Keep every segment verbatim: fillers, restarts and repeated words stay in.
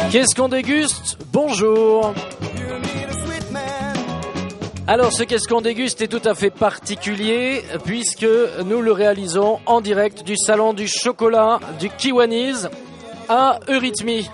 Qu'est-ce qu'on déguste ? Bonjour. Alors ce qu'est-ce qu'on déguste est tout à fait particulier puisque nous le réalisons en direct du salon du chocolat du Kiwanis à Eurythmie.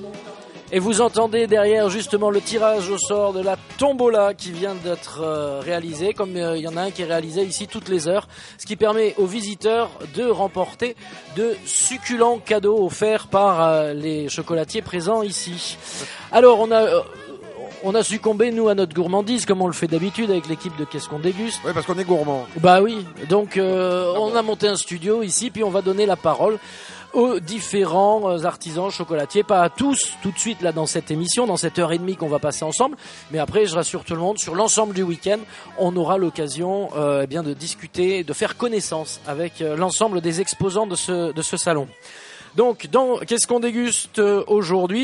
Et vous entendez derrière justement le tirage au sort de la tombola qui vient d'être euh, réalisé, comme euh, il y en a un qui est réalisé ici toutes les heures, ce qui permet aux visiteurs de remporter de succulents cadeaux offerts par euh, les chocolatiers présents ici. Alors on a... Euh, On a succombé, nous, à notre gourmandise, comme on le fait d'habitude avec l'équipe de Qu'est-ce qu'on déguste. Oui, parce qu'on est gourmand. Bah oui, donc euh, on a monté un studio ici, puis on va donner la parole aux différents artisans chocolatiers, pas à tous, tout de suite là dans cette émission, dans cette heure et demie qu'on va passer ensemble, mais après, je rassure tout le monde, sur l'ensemble du week-end, on aura l'occasion euh, eh bien de discuter, de faire connaissance avec euh, l'ensemble des exposants de ce, de ce salon. Donc, dans qu'est-ce qu'on déguste aujourd'hui ?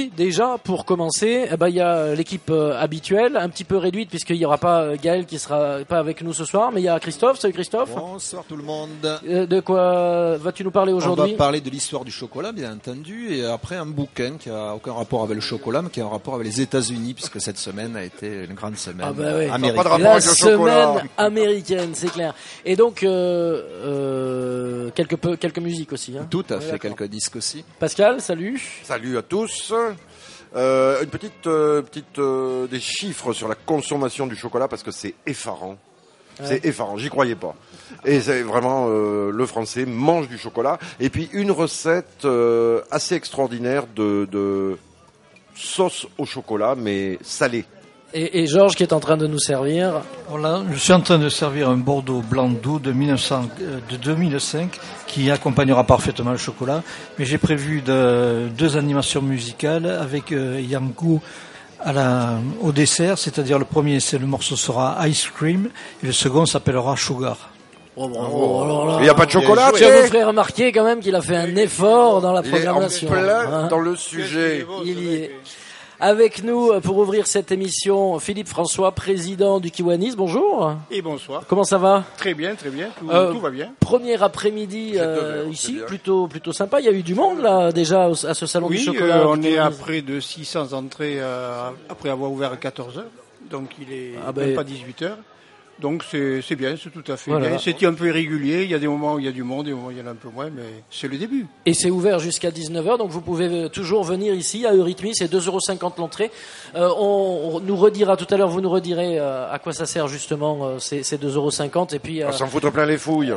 Déjà, pour commencer, eh ben, il y a l'équipe euh, habituelle, un petit peu réduite puisqu'il y aura pas euh, Gaël qui sera pas avec nous ce soir, mais il y a Christophe. Salut Christophe. Bonsoir tout le monde. Euh, de quoi vas-tu nous parler aujourd'hui ? On va parler de l'histoire du chocolat, bien entendu, et après un bouquin qui a aucun rapport avec le chocolat, mais qui a un rapport avec les États-Unis, puisque cette semaine a été une grande semaine ah bah oui. américaine. Pas de rapport La avec le chocolat. semaine américaine, c'est clair. Et donc euh, euh, quelques peu, quelques musiques aussi. Hein. Tout à Ouais, fait, d'accord. quelques disques aussi. Pascal. Salut. Salut à tous. Euh, une petite, euh, petite euh, des chiffres sur la consommation du chocolat parce que c'est effarant. Ouais. C'est effarant, j'y croyais pas. Et c'est vraiment euh, le Français mange du chocolat. Et puis une recette euh, assez extraordinaire de, de sauce au chocolat, mais salée. Et, et Georges qui est en train de nous servir. Voilà, je suis en train de servir un Bordeaux blanc doux de, mille neuf cents, euh, de deux mille cinq qui accompagnera parfaitement le chocolat. Mais j'ai prévu de, deux animations musicales avec euh, Yankou à la, au dessert, c'est-à-dire le premier, c'est le morceau sera Ice Cream et le second s'appellera Sugar. Oh, bravo. Alors là, Il n'y a pas de chocolat, je tu sais. vous ferai remarquer quand même qu'il a fait un effort dans la Il est en programmation. plein hein. dans le sujet. Il y est. Avec nous, pour ouvrir cette émission, Philippe François, président du Kiwanis. Bonjour. Et bonsoir. Comment ça va ? Très bien, très bien. Tout, Euh, tout va bien. Premier après-midi J'ai deux euh, verres, ici, c'est bien. plutôt plutôt sympa. Il y a eu du monde là déjà au- à ce salon du Oui, chocolat. euh, on du est à Kiwanis. près de six cents entrées euh, après avoir ouvert à quatorze heures. Donc il est Ah même ben- pas dix-huit heures. Donc c'est c'est bien, c'est tout à fait Voilà. bien. C'était un peu irrégulier. Il y a des moments où il y a du monde, des moments où il y en a un peu moins, mais c'est le début. Et c'est ouvert jusqu'à dix-neuf heures, donc vous pouvez euh, toujours venir ici à Eurythmie, c'est deux euros cinquante l'entrée. Euh, on, on nous redira tout à l'heure, vous nous redirez euh, à quoi ça sert justement euh, ces, ces deux euros cinquante. Et puis, euh, On s'en foutre plein les fouilles.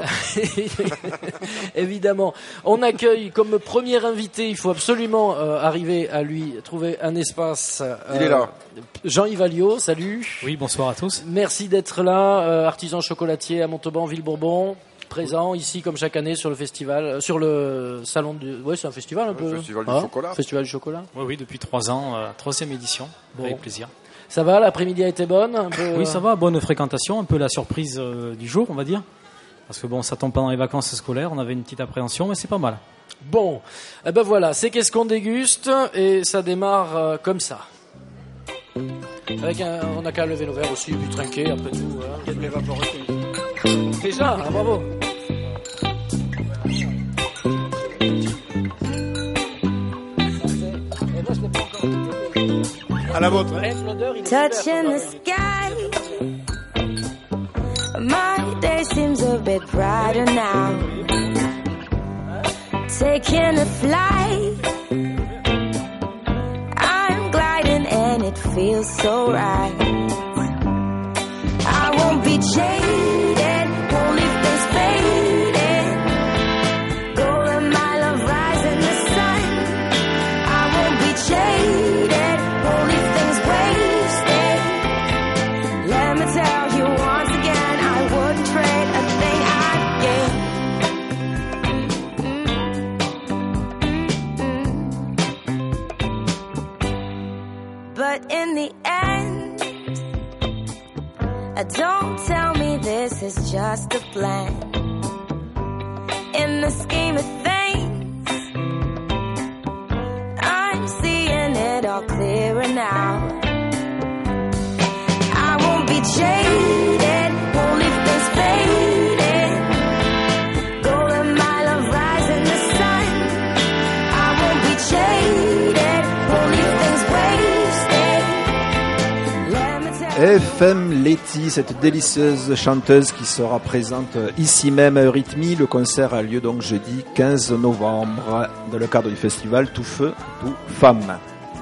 évidemment, on accueille comme premier invité, il faut absolument euh, arriver à lui trouver un espace. euh, Il est là. Jean-Yves Alliot, salut. Oui, bonsoir à tous. Merci d'être là, euh, artisan chocolatier à Montauban, Ville-Bourbon, présent ici comme chaque année sur le festival, euh, sur le salon du... Ouais, c'est un festival un Le peu. festival du Hein chocolat. Festival du chocolat. Oui, oui, depuis trois ans, euh, troisième édition, Bon. avec plaisir. Ça va, l'après-midi a été bonne un peu, Oui, ça va, bonne fréquentation, un peu la surprise euh, du jour, on va dire. Parce que bon, ça tombe pendant les vacances scolaires, on avait une petite appréhension, mais c'est pas mal. Bon, eh ben voilà, c'est qu'est-ce qu'on déguste et ça démarre euh, comme ça. Avec un, on n'a qu'à lever nos verres aussi, puis trinquer après tout. Hein. Déjà, ah, bravo. À la vôtre. Bref, l'odeur, il est Touch super in the sympa. sky. My day seems a bit brighter now. Taking a flight. I'm gliding and it feels so right. I won't be jaded, won't leave things faded. Golden mile of rising the sun. I won't be jaded, won't leave things wasted. Let me tell you once again, I wouldn't trade a thing I get. But in the end, uh, don't tell me this is just a plan. In the scheme of things, I'm seeing it all clearer now. I won't be jaded, won't leave things faded. Golden mile of rising the sun. I won't be jaded, won't leave things F M Letty, cette délicieuse chanteuse qui sera présente ici même à Eurythmie. Le concert a lieu donc jeudi quinze novembre dans le cadre du festival Tout Feu, Tout Femme.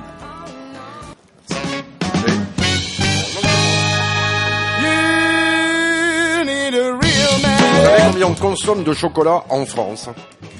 Vous savez combien on consomme de chocolat en France?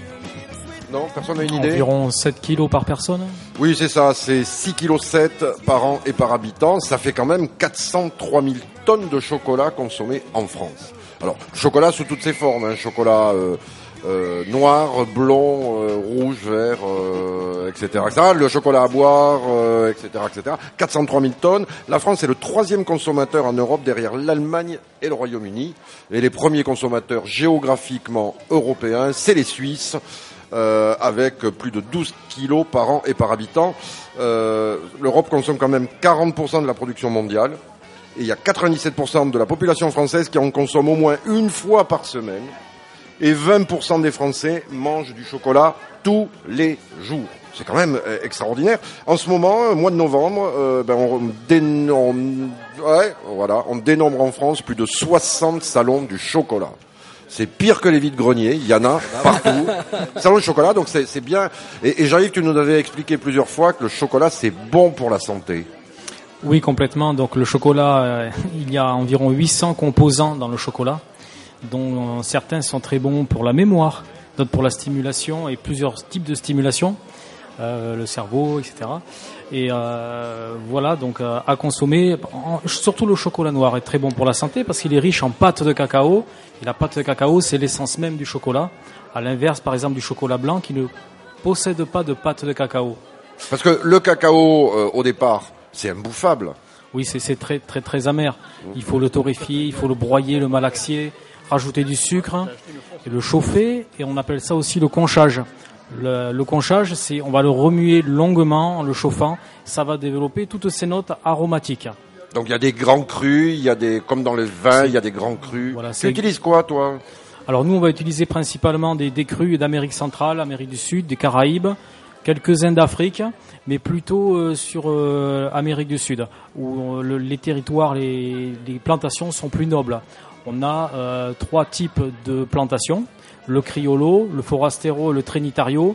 Non, personne n'a une idée? Environ sept kilos par personne. Oui, c'est ça, c'est six virgule sept kilos par an et par habitant. Ça fait quand même quatre cent trois mille tonnes de chocolat consommées en France. Alors, chocolat sous toutes ses formes, hein, chocolat euh, euh, noir, blond, euh, rouge, vert, euh, et cetera, et cetera. Le chocolat à boire, euh, et cetera, et cetera. quatre cent trois mille tonnes. La France est le troisième consommateur en Europe derrière l'Allemagne et le Royaume-Uni. Et les premiers consommateurs géographiquement européens, c'est les Suisses. Euh, avec plus de douze kilos par an et par habitant. Euh, L'Europe consomme quand même quarante pour cent de la production mondiale. Et il y a quatre-vingt-dix-sept pour cent de la population française qui en consomme au moins une fois par semaine. Et vingt pour cent des Français mangent du chocolat tous les jours. C'est quand même euh, extraordinaire. En ce moment, mois de novembre, euh, ben on, dénombre, ouais, voilà, on dénombre en France plus de soixante salons du chocolat. C'est pire que les vides-greniers, il y en a partout. Salon de chocolat, donc c'est, c'est bien. Et, et Jean-Yves, tu nous avais expliqué plusieurs fois que le chocolat, c'est bon pour la santé. Oui, complètement. Donc le chocolat, euh, il y a environ huit cents composants dans le chocolat, dont certains sont très bons pour la mémoire, d'autres pour la stimulation et plusieurs types de stimulation, euh, le cerveau, et cetera. Et euh, voilà, donc euh, à consommer. En, surtout le chocolat noir est très bon pour la santé parce qu'il est riche en pâte de cacao. Et la pâte de cacao, c'est l'essence même du chocolat. À l'inverse, par exemple, du chocolat blanc qui ne possède pas de pâte de cacao. Parce que le cacao, euh, au départ, c'est imbouffable. Oui, c'est, c'est très très très amer. Il faut le torréfier, il faut le broyer, le malaxier, rajouter du sucre et le chauffer. Et on appelle ça aussi le conchage. Le, le conchage, c'est on va le remuer longuement en le chauffant. Ça va développer toutes ces notes aromatiques. Donc il y a des grands crus, il y a des comme dans le vin, il y a des grands crus. Voilà, tu utilises quoi, toi? Alors nous, on va utiliser principalement des, des crus d'Amérique centrale, Amérique du Sud, des Caraïbes, quelques-uns d'Afrique, mais plutôt euh, sur euh, Amérique du Sud, où euh, le, les territoires, les, les plantations sont plus nobles. On a euh, trois types de plantations, le Criollo, le Forastero, le Trinitario.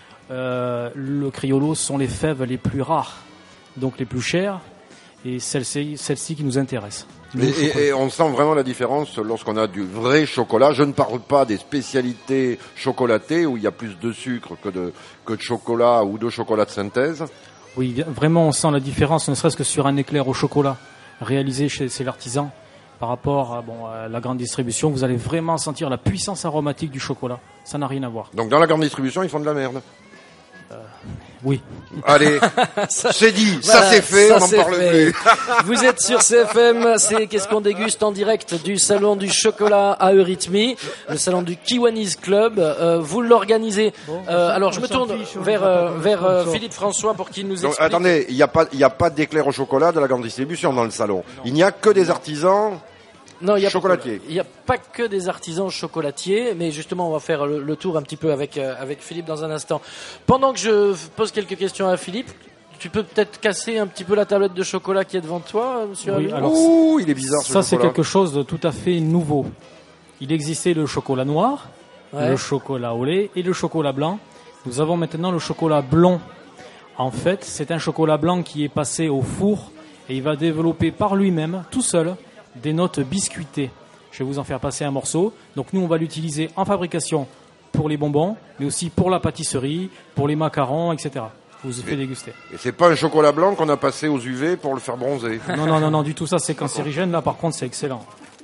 Euh, le Criollo sont les fèves les plus rares, donc les plus chères, et celles-ci, celles-ci qui nous intéressent. Et, et, et on sent vraiment la différence lorsqu'on a du vrai chocolat. Je ne parle pas des spécialités chocolatées où il y a plus de sucre que de, que de chocolat ou de chocolat de synthèse. Oui, vraiment, on sent la différence, ne serait-ce que sur un éclair au chocolat réalisé chez, chez l'artisan par rapport à, bon, à la grande distribution. Vous allez vraiment sentir la puissance aromatique du chocolat. Ça n'a rien à voir. Donc dans la grande distribution, ils font de la merde. Euh, oui. Allez, ça, c'est dit, voilà, ça c'est fait, ça on n'en c'est parle fait. plus. Vous êtes sur C F M, c'est Qu'est-ce qu'on déguste en direct du salon du chocolat à Eurythmie, le salon du Kiwanis Club. Euh, vous l'organisez. Euh, alors je me tourne vers euh, vers euh, Philippe François pour qu'il nous explique. Donc, attendez, il n'y a pas il y a pas d'éclair au chocolat de la grande distribution dans le salon. Il n'y a que des artisans. Non, il y a chocolatier. Il n'y a pas que des artisans chocolatiers, mais justement, on va faire le, le tour un petit peu avec euh, avec Philippe dans un instant. Pendant que je pose quelques questions à Philippe, tu peux peut-être casser un petit peu la tablette de chocolat qui est devant toi, monsieur. Oui, Amin. alors, Ouh, il est bizarre ce ça, c'est chocolat. quelque chose de tout à fait nouveau. Il existait le chocolat noir, Ouais. le chocolat au lait et le chocolat blanc. Nous avons maintenant le chocolat blond. En fait, c'est un chocolat blanc qui est passé au four et il va développer par lui-même, tout seul, des notes biscuitées. Je vais vous en faire passer un morceau. Donc nous, on va l'utiliser en fabrication pour les bonbons, mais aussi pour la pâtisserie, pour les macarons, et cetera. Je vous ai fait déguster. Et c'est pas un chocolat blanc qu'on a passé aux U V pour le faire bronzer. Non, non, non, non, du tout ça, c'est cancérigène. Là, par contre, c'est excellent.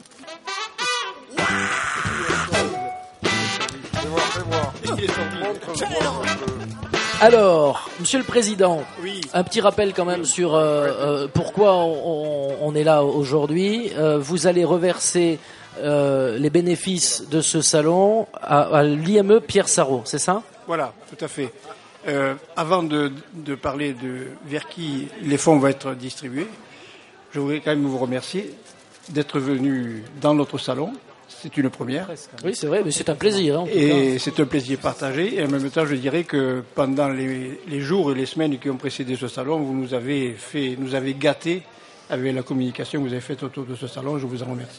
Alors, Monsieur le Président, Oui. un petit rappel quand même sur euh, euh, pourquoi on, on- on est là aujourd'hui. Euh, vous allez reverser euh, les bénéfices de ce salon à, à l'I M E Pierre Sarrault, c'est ça? Voilà, tout à fait. Euh, avant de, de parler de vers qui les fonds vont être distribués, je voudrais quand même vous remercier d'être venu dans notre salon. C'est une première. Oui, c'est vrai, mais c'est un plaisir. Hein, en tout cas. Et c'est un plaisir partagé. Et en même temps, je dirais que pendant les, les jours et les semaines qui ont précédé ce salon, vous nous avez fait, nous avez gâtés avec la communication que vous avez faite autour de ce salon. Je vous en remercie.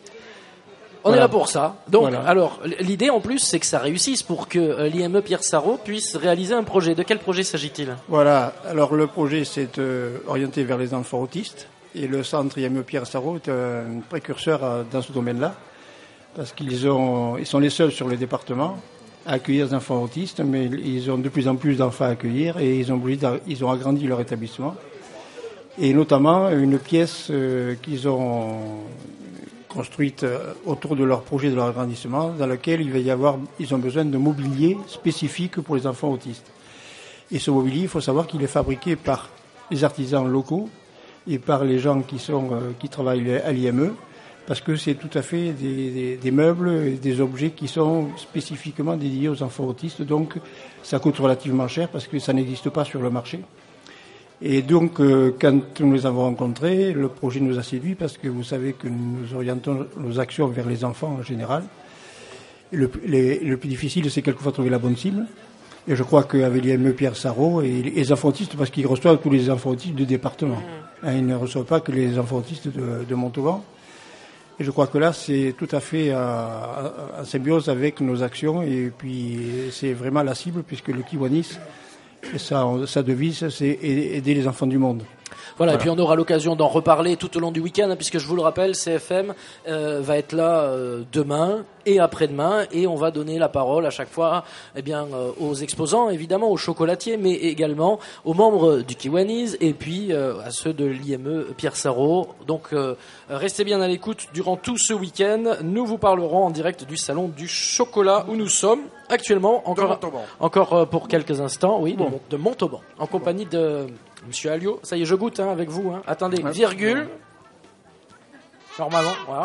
On Voilà. est là pour ça. Donc, Voilà. alors, l'idée en plus, c'est que ça réussisse pour que euh, l'I M E Pierre Sarrault puisse réaliser un projet. De quel projet s'agit-il? Voilà, alors le projet s'est euh, orienté vers les enfants autistes et le centre I M E Pierre Sarrault est un précurseur euh, dans ce domaine-là parce qu'ils ont, ils sont les seuls sur le département à accueillir des enfants autistes, mais ils ont de plus en plus d'enfants à accueillir et ils ont, voulu d'a- ils ont agrandi leur établissement. Et notamment une pièce euh, qu'ils ont construite euh, autour de leur projet de leur agrandissement, dans laquelle il va y avoir, ils ont besoin de mobilier spécifique pour les enfants autistes. Et ce mobilier, il faut savoir qu'il est fabriqué par les artisans locaux et par les gens qui sont euh, qui travaillent à l'I M E, parce que c'est tout à fait des, des, des meubles et des objets qui sont spécifiquement dédiés aux enfants autistes. Donc, ça coûte relativement cher parce que ça n'existe pas sur le marché. Et donc, euh, quand nous les avons rencontrés, le projet nous a séduits parce que vous savez que nous orientons nos actions vers les enfants en général. Et le, les- le plus difficile, c'est quelquefois trouver la bonne cible. Et je crois qu'avec l'I M E Pierre Sarrault et les enfants autistes, parce qu'ils reçoivent tous les enfants autistes du département. Hein, ils ne reçoivent pas que les enfants autistes de, de Montauban. Et je crois que là, c'est tout à fait en symbiose avec nos actions. Et puis, c'est vraiment la cible, puisque le Kiwanis, sa, sa devise, c'est aider les enfants du monde. Voilà, Voilà. et puis on aura l'occasion d'en reparler tout au long du week-end, hein, puisque je vous le rappelle, C F M euh, va être là euh, demain et après-demain, et on va donner la parole à chaque fois eh bien, euh, aux exposants, évidemment aux chocolatiers, mais également aux membres du Kiwanis, et puis euh, à ceux de l'I M E Pierre Sarrault. Donc euh, restez bien à l'écoute durant tout ce week-end. Nous vous parlerons en direct du Salon du Chocolat, où nous sommes actuellement, encore, Montauban. encore euh, pour quelques instants, oui, de, Mont- de Montauban, en compagnie de Monsieur Alliot. Ça y est, je goûte hein, avec vous. Hein. Attendez, Ouais. virgule. Normalement, voilà.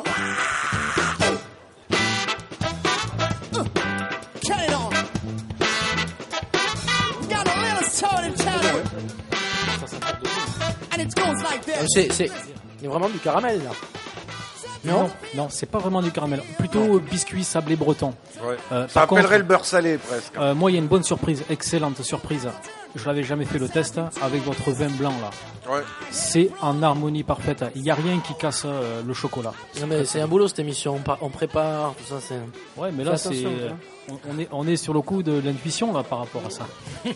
Cut it on. Got a little sword in China. And it goes like Euh, this. C'est, c'est, il y a vraiment du caramel là. Non, non, c'est pas vraiment du caramel. Plutôt euh, biscuit sablé breton. Ouais. Euh, Ça par appellerait contre, le beurre salé presque. Euh, moi, il y a une bonne surprise, excellente surprise. Je l'avais jamais fait le test avec votre vin blanc là. Ouais. C'est en harmonie parfaite. Il n'y a rien qui casse euh, le chocolat. Non, mais c'est un boulot cette émission. On, pa- on prépare tout ça. C'est... Ouais, mais là, Fais c'est, attention, on, on est, on est sur le coup de l'intuition là par rapport à ça.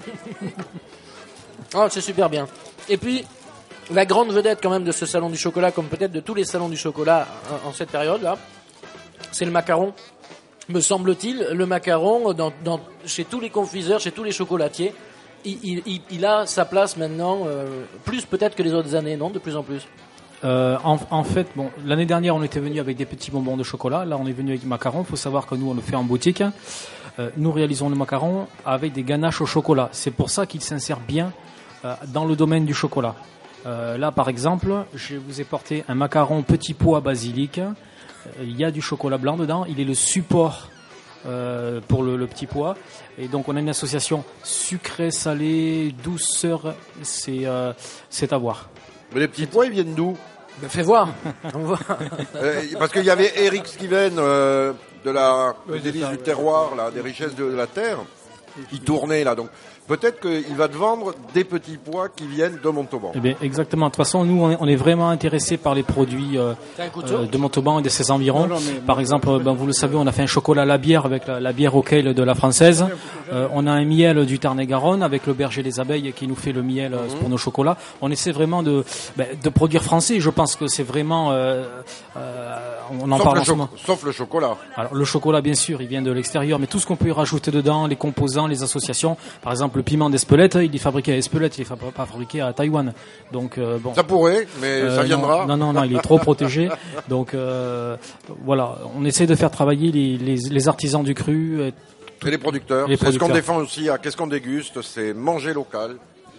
Oh, c'est super bien. Et puis la grande vedette quand même de ce salon du chocolat, comme peut-être de tous les salons du chocolat en, en cette période là, c'est le macaron. Me semble-t-il, le macaron dans, dans, chez tous les confiseurs, chez tous les chocolatiers, il, il, il- il a sa place maintenant, euh, plus peut-être que les autres années, non, de plus en plus. Euh, en, en fait, bon, l'année dernière, on était venu avec des petits bonbons de chocolat. Là, on est venu avec du macaron. Il faut savoir que nous, on le fait en boutique. Euh, nous réalisons le macaron avec des ganaches au chocolat. C'est pour ça qu'il s'insère bien euh, dans le domaine du chocolat. Euh, là, par exemple, je vous ai porté un macaron petit pois basilic. Euh, il y a du chocolat blanc dedans. Il est le support euh, pour le, le petit pois. Et donc, on a une association sucré, salé, douceur. C'est, euh, c'est à voir. Mais les petits pois, ils viennent d'où? Ben, fais voir. On voit. Euh, Parce qu'il y avait Eric Skiven euh, de la Oui, des c'est délices ça, du ouais. terroir, là, des richesses de, de la terre. Il tournait là, donc peut-être qu'il va te vendre des petits pois qui viennent de Montauban. Eh bien, exactement. De toute façon, nous, on est, on est vraiment intéressés par les produits euh, T'as un couteau euh, de Montauban et de ses environs. Non, non, mais- Par exemple, ben, vous le savez, on a fait un chocolat à la bière avec la, la bière au kale de la française. Euh, on a un miel du Tarn-et-Garonne avec le berger des abeilles qui nous fait le miel euh, pour nos chocolats. On essaie vraiment de, ben, de produire français. Je pense que c'est vraiment... Euh, euh, on en Sauf parle le, en ce cho- moment. sauf le chocolat. Alors le chocolat, bien sûr, il vient de l'extérieur, mais tout ce qu'on peut y rajouter dedans, les composants, les associations, par exemple le piment d'Espelette, il est fabriqué à Espelette, il est fa- pas fabriqué à Taïwan. Donc euh, bon. Ça pourrait, mais Euh, ça viendra. Non, non, non, il est trop protégé. Donc euh, voilà, on essaie de faire travailler les, les, les artisans du cru. euh, Et les producteurs. Les C'est ce qu'on producteurs. défend aussi à Qu'est-ce qu'on déguste, c'est manger local.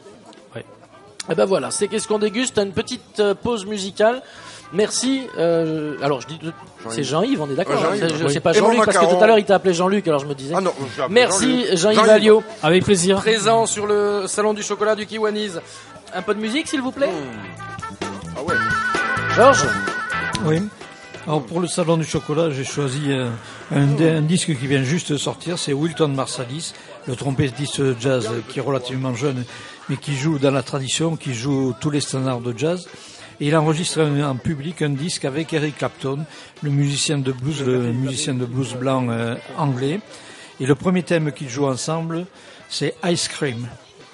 Eh ben voilà, c'est qu'est-ce qu'on déguste. Une petite euh, pause musicale. Merci. Euh, alors je dis, c'est Jean-Yves, on est d'accord. Ouais, Jean-Yves, C'est- je oui. sais pas Et mon Jean-Luc parce que macaron. tout à l'heure il t'a appelé Jean-Luc, alors je me disais. Ah non, j'ai appelé Merci Jean-Luc. Jean-Yves Jean-Yves. Alliot, Avec plaisir. présent sur le salon du chocolat du Kiwanis. Un peu de musique s'il vous plaît. Ah ouais. Georges. Oui. Alors pour le salon du chocolat, j'ai choisi euh, un, un disque qui vient juste de sortir, c'est Wilton Marsalis, le trompettiste jazz qui est relativement jeune, mais qui joue dans la tradition, qui joue tous les standards de jazz. Et il enregistre en, en public un disque avec Eric Clapton, le musicien de blues, le musicien de blues blanc euh, anglais. Et le premier thème qu'ils jouent ensemble, c'est Ice Cream.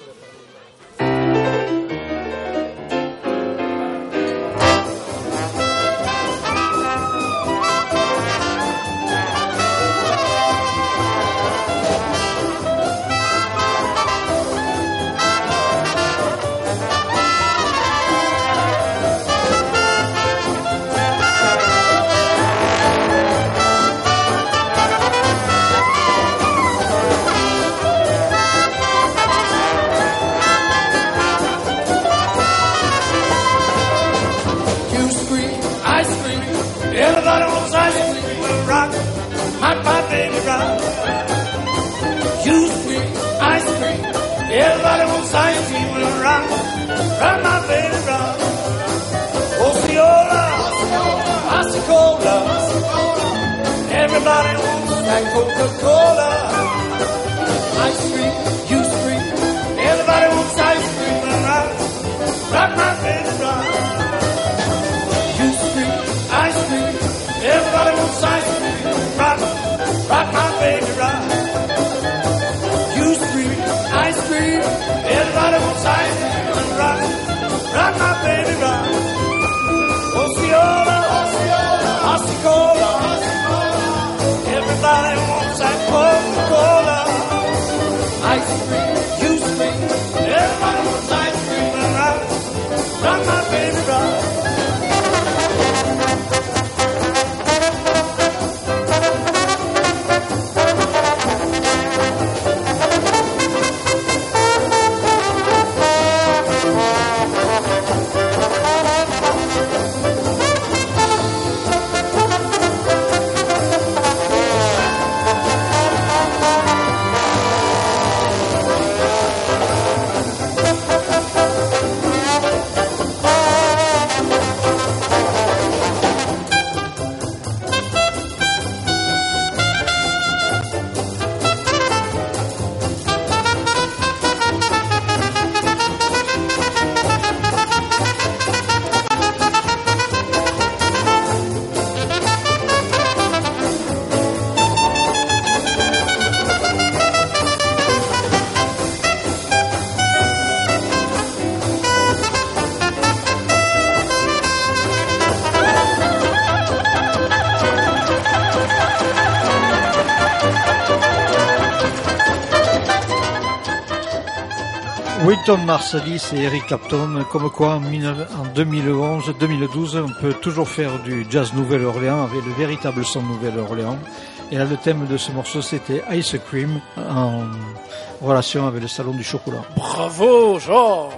Wynton Marsalis et Eric Clapton, comme quoi en deux mille onze deux mille douze on peut toujours faire du jazz Nouvelle-Orléans avec le véritable son Nouvelle-Orléans. Et là le thème de ce morceau c'était Ice Cream en relation avec le salon du chocolat. Bravo Jean.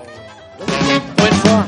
Pour une fois.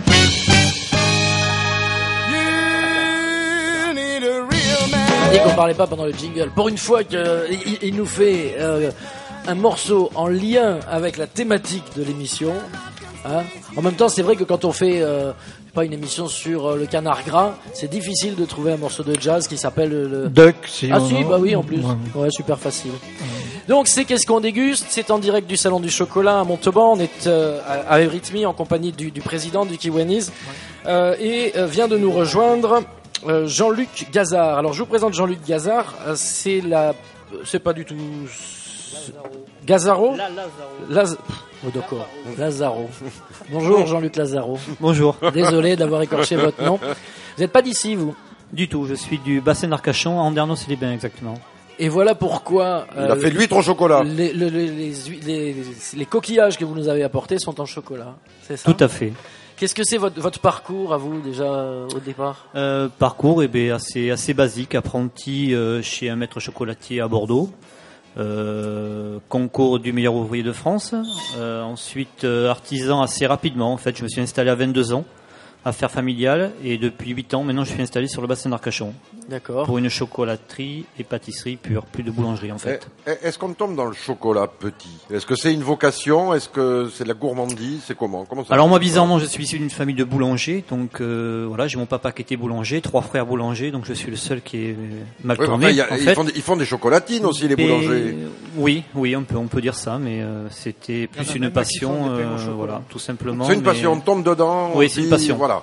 On a dit qu'on parlait pas pendant le jingle. Pour une fois qu'il il nous fait euh, un morceau en lien avec la thématique de l'émission. Hein. En même temps, c'est vrai que quand on fait euh, pas une émission sur euh, le canard gras, c'est difficile de trouver un morceau de jazz qui s'appelle le Duck. Si ah on... si, bah oui, en plus. Ouais, ouais super facile. Ouais. Donc c'est qu'est-ce qu'on déguste. C'est en direct du salon du chocolat à Montauban. On est euh, à, à Eurythmie en compagnie du, du président du Kiwanis ouais. euh, et euh, vient de nous rejoindre euh, Jean-Luc Gazard. Alors je vous présente Jean-Luc Gazard. Euh, c'est la, c'est pas du tout. Gazaro Laz... Oh, d'accord. Lazaro. Bonjour Jean-Luc Lazaro. Bonjour. Désolé d'avoir écorché votre nom. Vous n'êtes pas d'ici, vous? Du tout, je suis du bassin d'Arcachon, à Andernos-les-Bains exactement. Et voilà pourquoi... Il euh, a fait de l'huître au chocolat. Les, les, les, les, les, les coquillages que vous nous avez apportés sont en chocolat, c'est ça? Tout à fait. Qu'est-ce que c'est votre, votre parcours à vous déjà euh, au départ? euh, Parcours eh bien, assez, assez basique, apprenti euh, chez un maître chocolatier à Bordeaux. Euh, concours du meilleur ouvrier de France. Euh, ensuite, euh, artisan assez rapidement. En fait, je me suis installé à vingt-deux ans, affaires familiales, et depuis huit ans, maintenant, je suis installé sur le bassin d'Arcachon. D'accord. Pour une chocolaterie et pâtisserie pure, plus de boulangerie en fait. Est-ce qu'on tombe dans le chocolat petit? Est-ce que c'est une vocation? Est-ce que c'est de la gourmandise? C'est comment, comment ça? Alors moi, bizarrement, je suis issu d'une famille de boulangers, donc euh, voilà, j'ai mon papa qui était boulanger, trois frères boulangers, donc je suis le seul qui est mal oui, tourné. Enfin, y a, en ils, fait. font des, ils font des chocolatines aussi, les Et, boulangers. Oui, oui, on peut, on peut dire ça, mais euh, c'était plus une passion, euh, voilà, tout simplement. C'est une mais... passion, on tombe dedans. Oui, on c'est une dit, passion. Voilà.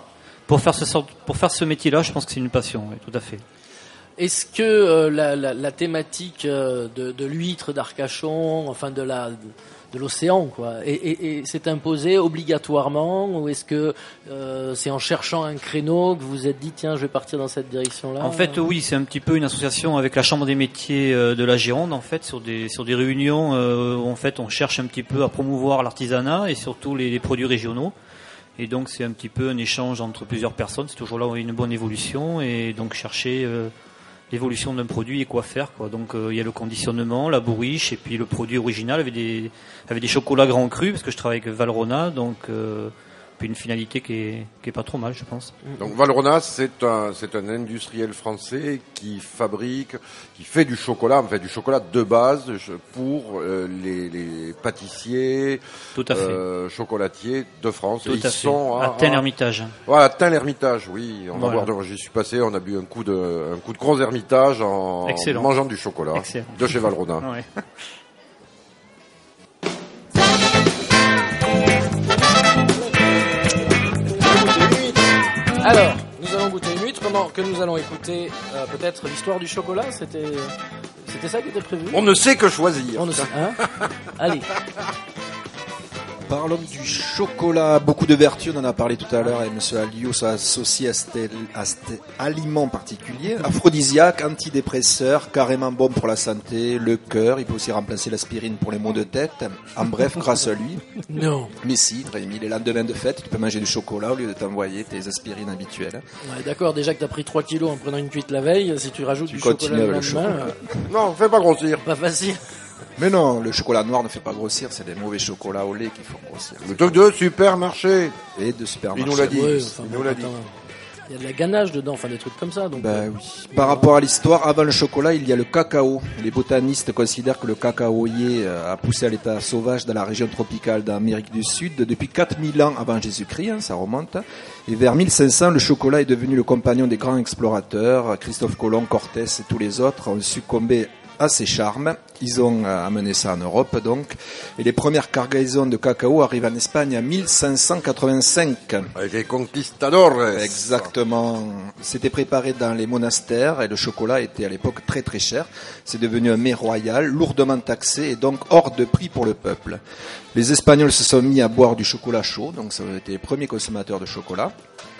pour faire ce sort, pour faire ce métier-là, je pense que c'est une passion, oui, tout à fait. Est-ce que euh, la, la, la thématique euh, de, de l'huître d'Arcachon, enfin de la de l'océan, quoi, et, et, et s'est imposée obligatoirement, ou est-ce que euh, c'est en cherchant un créneau que vous vous êtes dit tiens, je vais partir dans cette direction-là? En fait, oui, c'est un petit peu une association avec la Chambre des métiers euh, de la Gironde, en fait, sur des sur des réunions euh, où en fait on cherche un petit peu à promouvoir l'artisanat et surtout les, les produits régionaux. Et donc c'est un petit peu un échange entre plusieurs personnes. C'est toujours là où il y a une bonne évolution et donc chercher euh, l'évolution d'un produit et quoi faire, quoi. Donc euh, il y a le conditionnement, la bourriche et puis le produit original avec des avec des chocolats grands crus parce que je travaille avec Valrhona, donc euh, puis une finalité qui est qui est pas trop mal, je pense. Donc Valrhona, c'est un c'est un industriel français qui fabrique, qui fait du chocolat, en fait du chocolat de base pour euh, les, les pâtissiers, Tout à fait. euh, chocolatiers de France. Tout Et à ils fait. sont À Tain-l'Hermitage. Voilà, Tain-l'Hermitage, oui. On va Voilà. voir, j'y suis passé, on a bu un coup de un coup de gros Hermitage en Excellent. mangeant du chocolat Excellent. de chez Valrhona. Ouais. Alors, nous allons goûter une huître. Comment que nous allons écouter euh, peut-être l'histoire du chocolat. C'était c'était ça qui était prévu. On ne sait que choisir. On ne sait- hein Allez. Parlons du chocolat, beaucoup de vertus, on en a parlé tout à l'heure, et M. Alliot s'associe à cet à cet aliment particulier, aphrodisiaque, antidépresseur, carrément bon pour la santé, le cœur, il peut aussi remplacer l'aspirine pour les maux de tête, en bref, grâce à lui. Non. Mais si, Rémi, les lendemains de fête, tu peux manger du chocolat au lieu de t'envoyer tes aspirines habituelles. Ouais, d'accord, déjà que t'as pris trois kilos en prenant une cuite la veille, si tu rajoutes Tu du continues chocolat le avec le lendemain, chocolat. Non, fais pas grossir. euh, pas facile. Mais non, le chocolat noir ne fait pas grossir, c'est des mauvais chocolats au lait qui font grossir. Le truc de supermarché. Et de supermarché. Il nous l'a dit. Ouais, enfin, Il bon, nous l'a dit. attends, il y a de la ganache dedans, enfin des trucs comme ça. Donc, euh, Ben oui. Par rapport à l'histoire, avant le chocolat, il y a le cacao. Les botanistes considèrent que le cacaoyer euh, a poussé à l'état sauvage dans la région tropicale d'Amérique du Sud depuis quatre mille ans avant Jésus-Christ, hein, ça remonte. Et vers mille cinq cents, le chocolat est devenu le compagnon des grands explorateurs. Christophe Colomb, Cortés et tous les autres ont succombé à ses charmes. Ils ont euh, amené ça en Europe, donc. Et les premières cargaisons de cacao arrivent en Espagne en mille cinq cent quatre-vingt-cinq. Avec les conquistadores. Exactement. C'était préparé dans les monastères et le chocolat était à l'époque très très cher. C'est devenu un mets royal, lourdement taxé et donc hors de prix pour le peuple. Les Espagnols se sont mis à boire du chocolat chaud, donc ça a été les premiers consommateurs de chocolat.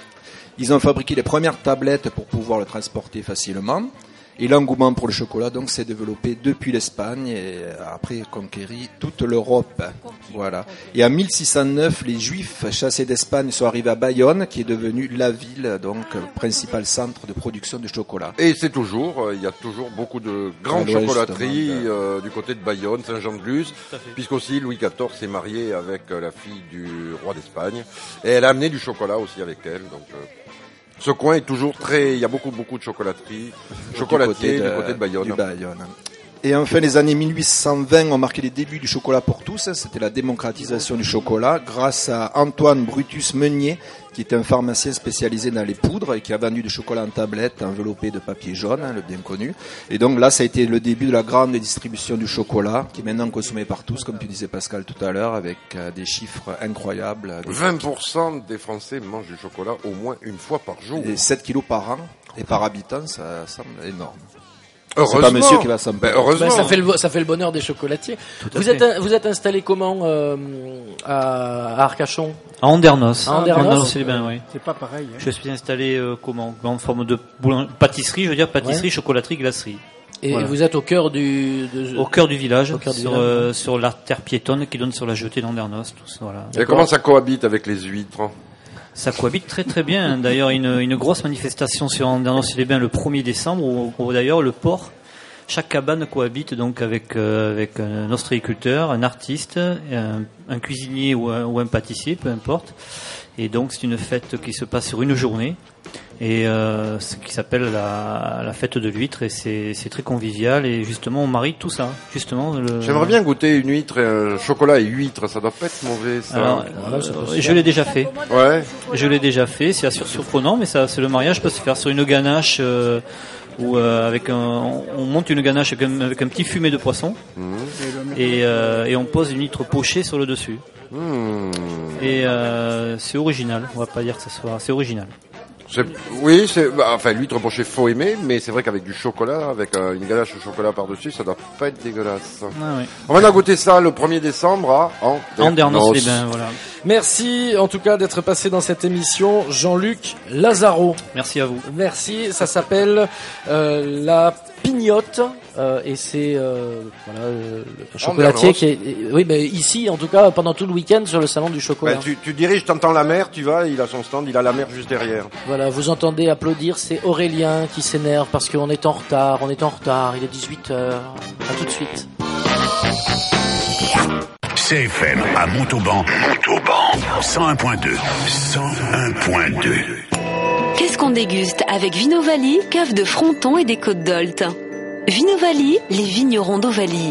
Ils ont fabriqué les premières tablettes pour pouvoir le transporter facilement. Et l'engouement pour le chocolat donc s'est développé depuis l'Espagne et après conquéri toute l'Europe. Voilà. Et en mille six cent neuf, les Juifs chassés d'Espagne sont arrivés à Bayonne, qui est devenue la ville donc principal centre de production de chocolat. Et c'est toujours, euh, il y a toujours beaucoup de grandes À l'ouest, chocolateries justement, euh, du côté de Bayonne, Saint-Jean-de-Luz, puisqu'aussi Louis quatorze s'est marié avec euh, la fille du roi d'Espagne. Et elle a amené du chocolat aussi avec elle. Donc, euh, ce coin est toujours très, il y a beaucoup beaucoup de chocolateries, chocolatiers du côté de, Bayonne. du Bayonne. Et enfin, les années mille huit cent vingt ont marqué les débuts du chocolat pour tous. C'était la démocratisation du chocolat grâce à Antoine Brutus Meunier, qui était un pharmacien spécialisé dans les poudres et qui a vendu du chocolat en tablette enveloppé de papier jaune, hein, le bien connu. Et donc là, ça a été le début de la grande distribution du chocolat, qui est maintenant consommé par tous, comme tu disais Pascal tout à l'heure, avec euh, des chiffres incroyables. Des vingt pour cent des Français mangent du chocolat au moins une fois par jour. Et sept kilos par an et par habitant, ça semble énorme. Heureusement. C'est pas monsieur qui va s'en Ben, plaindre. heureusement. ben, ça fait le ça fait le bonheur des chocolatiers. à Vous fait. êtes un- vous êtes installé comment euh, à, à Arcachon? À Andernos. À Andernos. c'est bien, oui. C'est pas pareil. Hein. Je suis installé euh, comment en forme de boulang- pâtisserie, je veux dire pâtisserie, Ouais. chocolaterie, glacerie. Et Voilà. vous êtes au cœur du de- Au cœur du village, Au cœur du sur, village, euh, sur l'artère piétonne qui donne sur la jetée d'Andernos. Tout ça, voilà. Et comment ça cohabite avec les huîtres? Ça cohabite très très bien. D'ailleurs, une, une grosse manifestation sur Andernos-les-Bains le premier décembre, où, où d'ailleurs le port, chaque cabane cohabite donc avec euh, avec un ostréiculteur, un artiste, un, un cuisinier ou un, ou un pâtissier, peu importe. Et donc c'est une fête qui se passe sur une journée et euh, ce qui s'appelle la, la fête de l'huître et c'est c'est très convivial et justement on marie tout ça. Justement. Le... J'aimerais bien goûter une huître, un chocolat et huître, ça doit pas être mauvais, ça. Alors, euh, je l'ai déjà fait. Ouais. Je l'ai déjà fait, c'est assez surprenant, mais ça, c'est le mariage peut se faire sur une ganache euh, où euh, avec un, on monte une ganache avec un, avec un petit fumet de poisson et, euh, et on pose une huître pochée sur le dessus. Mmh. Et euh, c'est original, on va pas dire que ça soit, c'est original. C'est- Oui, c'est, bah, enfin, l'huître pochée faut aimer, mais c'est vrai qu'avec du chocolat, avec euh, une ganache au chocolat par-dessus, ça doit pas être dégueulasse. Ah, oui. On va goûter ça le premier décembre à Andernos, les bains, voilà. Merci en tout cas d'être passé dans cette émission, Jean-Luc Lazaro. Merci à vous. Merci, ça s'appelle euh, la pignotte euh, et c'est euh, voilà euh, le chocolatier qui est oui mais ici en tout cas pendant tout le week-end sur le salon du chocolat. Ben, tu, tu diriges, t'entends la mer, tu vas, il a son stand, il a la mer juste derrière. Voilà, vous entendez applaudir, c'est Aurélien qui s'énerve parce qu'on est en retard, on est en retard, il est dix-huit heures. À tout de suite. C F M à Montauban, Montauban, cent un point deux, cent un point deux. Qu'est-ce qu'on déguste avec Vinovali, cave de Fronton et des Côtes d'Olt. Vinovali, les vignerons d'Ovalie.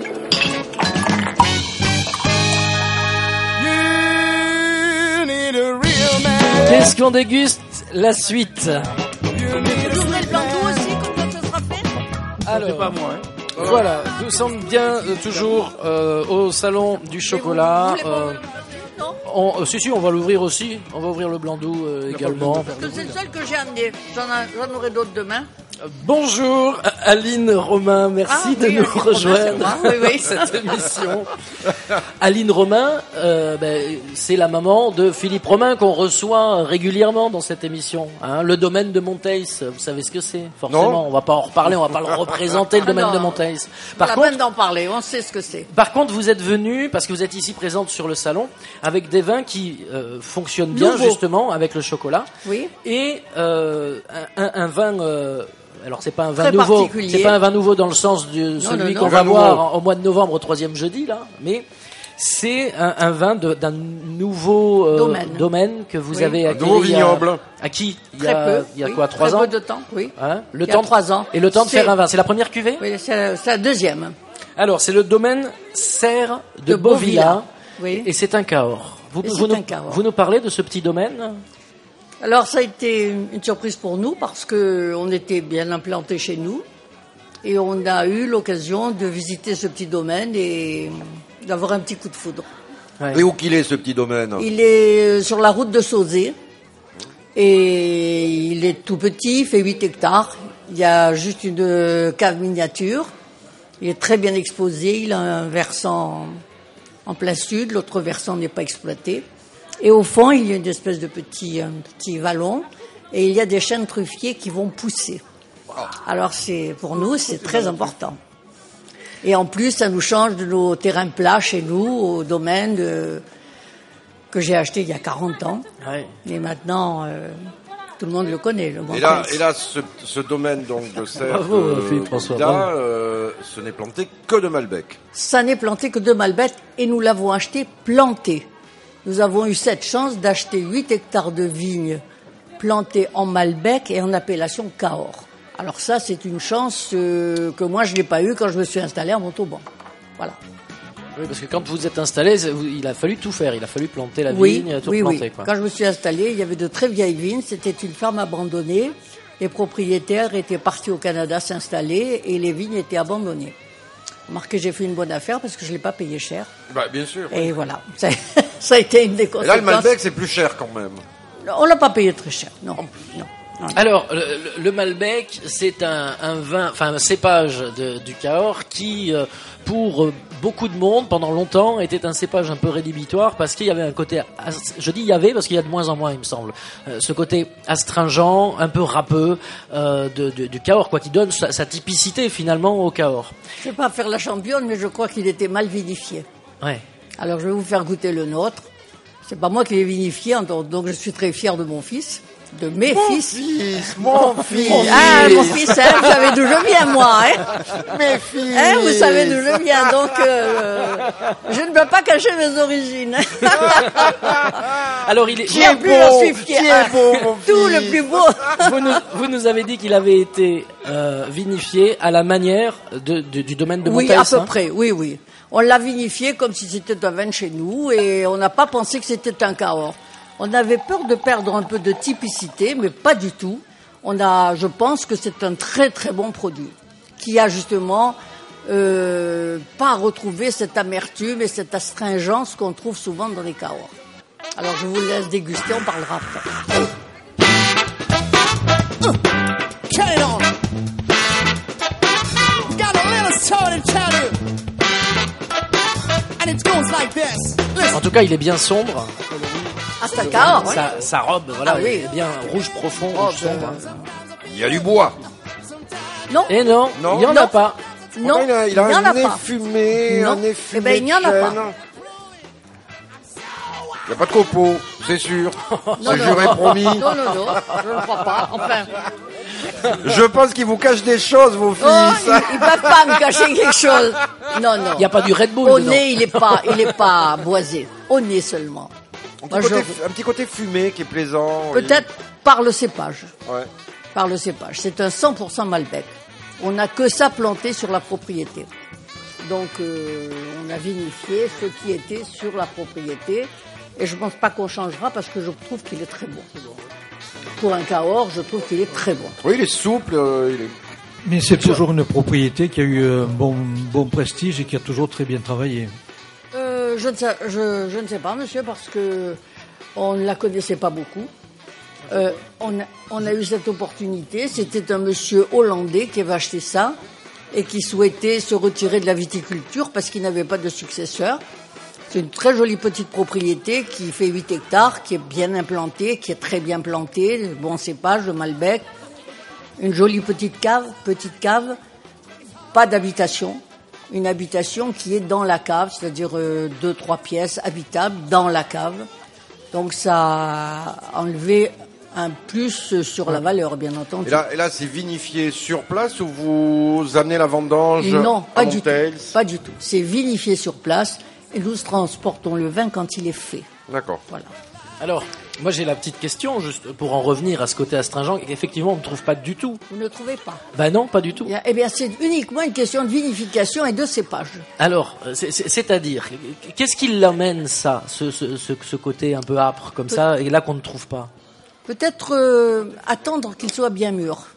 Qu'est-ce qu'on déguste? La suite. Vous ouvrez le blanc aussi, quand ça sera fait? Alors, C'est pas moi, hein. voilà, nous sommes bien euh, toujours euh, au salon du chocolat. Vous voulez pas Euh, ouvrir le blanc tout, non? on, euh, si si, on va l'ouvrir aussi. On va ouvrir le blanc doux euh, également. Parce que c'est le seul que j'ai amené. J'en, ai- j'en aurai d'autres demain. Bonjour Aline Romain, merci Ah, de oui, nous Aline Romain, rejoindre c'est moi. Oui, oui. dans cette émission. Aline Romain, euh, ben, c'est la maman de Philippe Romain qu'on reçoit régulièrement dans cette émission. Hein, le domaine de Monteils, vous savez ce que c'est? Forcément, Non. on va pas en reparler, on va pas le représenter le Ah domaine non. de Monteils. Pas Par la contre, peine d'en parler, on sait ce que c'est. Par contre, vous êtes venu parce que vous êtes ici présente sur le salon avec des vins qui euh, fonctionnent bien Nouveau. justement avec le chocolat Oui. et euh, un, un- un vin. Euh, alors c'est pas un vin Très nouveau, particulier. c'est pas un vin nouveau dans le sens de celui non, qu'on non. va Vin boire nouveau. en- au mois de novembre au troisième jeudi là, mais c'est un, un vin de- d'un nouveau euh, Domaine. que vous Oui. avez Un acquis. nouveau il y a- vignoble. À qui il y Très a, peu. il y a oui. quoi, trois Très ans peu de temps, oui. Hein, le Il y a temps trois ans. Et le temps de C'est- faire un vin, c'est la première cuvée. Oui, c'est, c'est la deuxième. Alors, c'est le domaine Serre de, De Beauvilla, Beauvilla, oui. et c'est un Cahors. Vous, Et vous c'est nous, un Cahors. vous nous parlez de ce petit domaine? Alors ça a été une une surprise pour nous parce que on était bien implantés chez nous et on a eu l'occasion de visiter ce petit domaine et d'avoir un petit coup de foudre. Et où qu'il est ce petit domaine? Il est sur la route de Sauzé et il est tout petit, il fait huit hectares. Il y a juste une cave miniature. Il est très bien exposé, il a un versant en plein sud, l'autre versant n'est pas exploité. Et au fond, il y a une espèce de petit, un petit vallon et il y a des chênes truffiers qui vont pousser. Alors c'est, pour nous, c'est très important. Et en plus, ça nous change de nos terrains plats chez nous, au domaine de- que j'ai acheté il y a quarante ans. Ouais. Et maintenant, euh, tout le monde le connaît, le Et là, Monteils. et là, ce, ce domaine donc de serre Bravo, de Philippe François, Beauvilla, bravo. euh, ce n'est planté que de Malbec. Ça n'est planté que de Malbec et nous l'avons acheté planté. Nous avons eu cette chance d'acheter huit hectares de vignes plantées en Malbec et en appellation Cahors. Alors ça, c'est une chance euh, que moi, je n'ai pas eue quand je me suis installé à Montauban. Voilà. Oui, parce que quand vous êtes installé, c'est- vous- il a fallu tout faire. Il a fallu planter la Oui, vigne, tout oui, planter. oui. Quoi. Quand je me suis installé, il y avait de très vieilles vignes. C'était une ferme abandonnée. Les propriétaires étaient partis au Canada s'installer et les vignes étaient abandonnées. Remarquez, j'ai fait une bonne affaire parce que je ne l'ai pas payé cher. Bah, bien sûr. Et voilà, ça, ça a été une des Et conséquences. là, le Malbec, c'est plus cher quand même. On l'a pas payé très cher, non. non, non. Alors, le, le- le Malbec, c'est un, un vin, enfin un cépage de- du Cahors qui, euh, pour euh, beaucoup de monde, pendant longtemps, était un cépage un peu rédhibitoire parce qu'il y avait un côté, as- je dis il y avait parce qu'il y a de moins en moins, il me semble, euh, ce côté astringent, un peu râpeux euh, de, de- du Cahors, quoi, qui donne sa, sa typicité finalement au Cahors. Je ne vais pas faire la championne, mais je crois qu'il était mal vinifié. Ouais. Alors je vais vous faire goûter le nôtre. C'est pas moi qui l'ai vinifié, donc donc je suis très fier de mon fils, de mes fils. Mon fils. Ah, mon fils, hein, vous savez d'où je viens, moi, hein. Mes filles. Hein, vous savez d'où je viens, donc euh, je ne peux pas cacher mes origines. Alors il est. Qui est plus, j'en suis fier. qui est beau, mon Tout fils. le plus beau. Vous nous, vous nous avez dit qu'il avait été euh, vinifié à la manière de, de- du domaine de Oui, Monteils. à peu hein. près, oui, oui. On l'a vinifié comme si c'était un vin de chez nous et on n'a pas pensé que c'était un Cahors. On avait peur de perdre un peu de typicité, mais pas du tout. On a, je pense que c'est un très très bon produit qui a justement euh, pas retrouvé cette amertume et cette astringence qu'on trouve souvent dans les Cahors. Alors je vous laisse déguster, on parlera après. En tout cas, il est bien sombre. Ah, c'est un Cahors, ouais. Sa, sa robe, voilà, Ah oui. elle est bien rouge profond, Oh, rouge ben, sombre. Il y a du bois. Non. Et non, Non. il n'y en a Non. pas. Non, il a, il a il n'y en un a nez pas. fumé, Non. un nez Eh fumé. ben, il n'y en a de pas. chêne. Il n'y a pas de copeaux, c'est sûr. Non, C'est non. juré promis. Non, non, non, je ne crois pas. Enfin, Je pense qu'il vous cache des choses, vos filles. oh, ça. ils ne peuvent pas me cacher quelque chose. Non, non. Il n'y a pas du Red Bull Au dedans. nez, il n'est pas, il est pas boisé. Au nez seulement. Un Moi, petit, côté, je- un petit côté fumé qui est plaisant. oui. Peut-être par le cépage. Ouais. Par le cépage. C'est un cent pour cent Malbec. On n'a que ça planté sur la propriété. Donc, euh, on a vinifié ce qui était sur la propriété. Et je ne pense pas qu'on changera parce que je trouve qu'il est très bon. Pour un Cahors, je trouve qu'il est très bon. Oui, il est souple. euh, il est... Mais c'est toujours une propriété qui a eu un bon, bon prestige et qui a toujours très bien travaillé. Euh, je, ne sais, je, je ne sais pas, monsieur, parce que on ne la connaissait pas beaucoup. Euh, on, a, on a eu cette opportunité. C'était un monsieur hollandais qui avait acheté ça et qui souhaitait se retirer de la viticulture parce qu'il n'avait pas de successeur. C'est une très jolie petite propriété qui fait huit hectares, qui est bien implantée, qui est très bien plantée, bon cépage, le Malbec. Une jolie petite cave, petite cave, pas d'habitation. Une habitation qui est dans la cave, c'est-à-dire euh, deux, trois pièces habitables dans la cave. Donc ça a enlevé un plus sur la valeur, bien entendu. Et là, et là c'est vinifié sur place ou vous amenez la vendange Non, à pas du tout. Montels? Pas du tout. C'est vinifié sur place et nous transportons le vin quand il est fait. D'accord. Voilà. Alors, moi j'ai la petite question, juste pour en revenir à ce côté astringent. Effectivement, on ne trouve pas du tout. Vous ne trouvez pas? Ben non, pas du tout. Il y a- Eh bien, c'est uniquement une question de vinification et de cépage. Alors, c'est- c'est- c'est-à-dire, qu'est-ce qui l'amène ça, ce, ce, ce, ce côté un peu âpre comme ça, et là qu'on ne trouve pas? Peut-être euh, attendre qu'il soit bien mûr.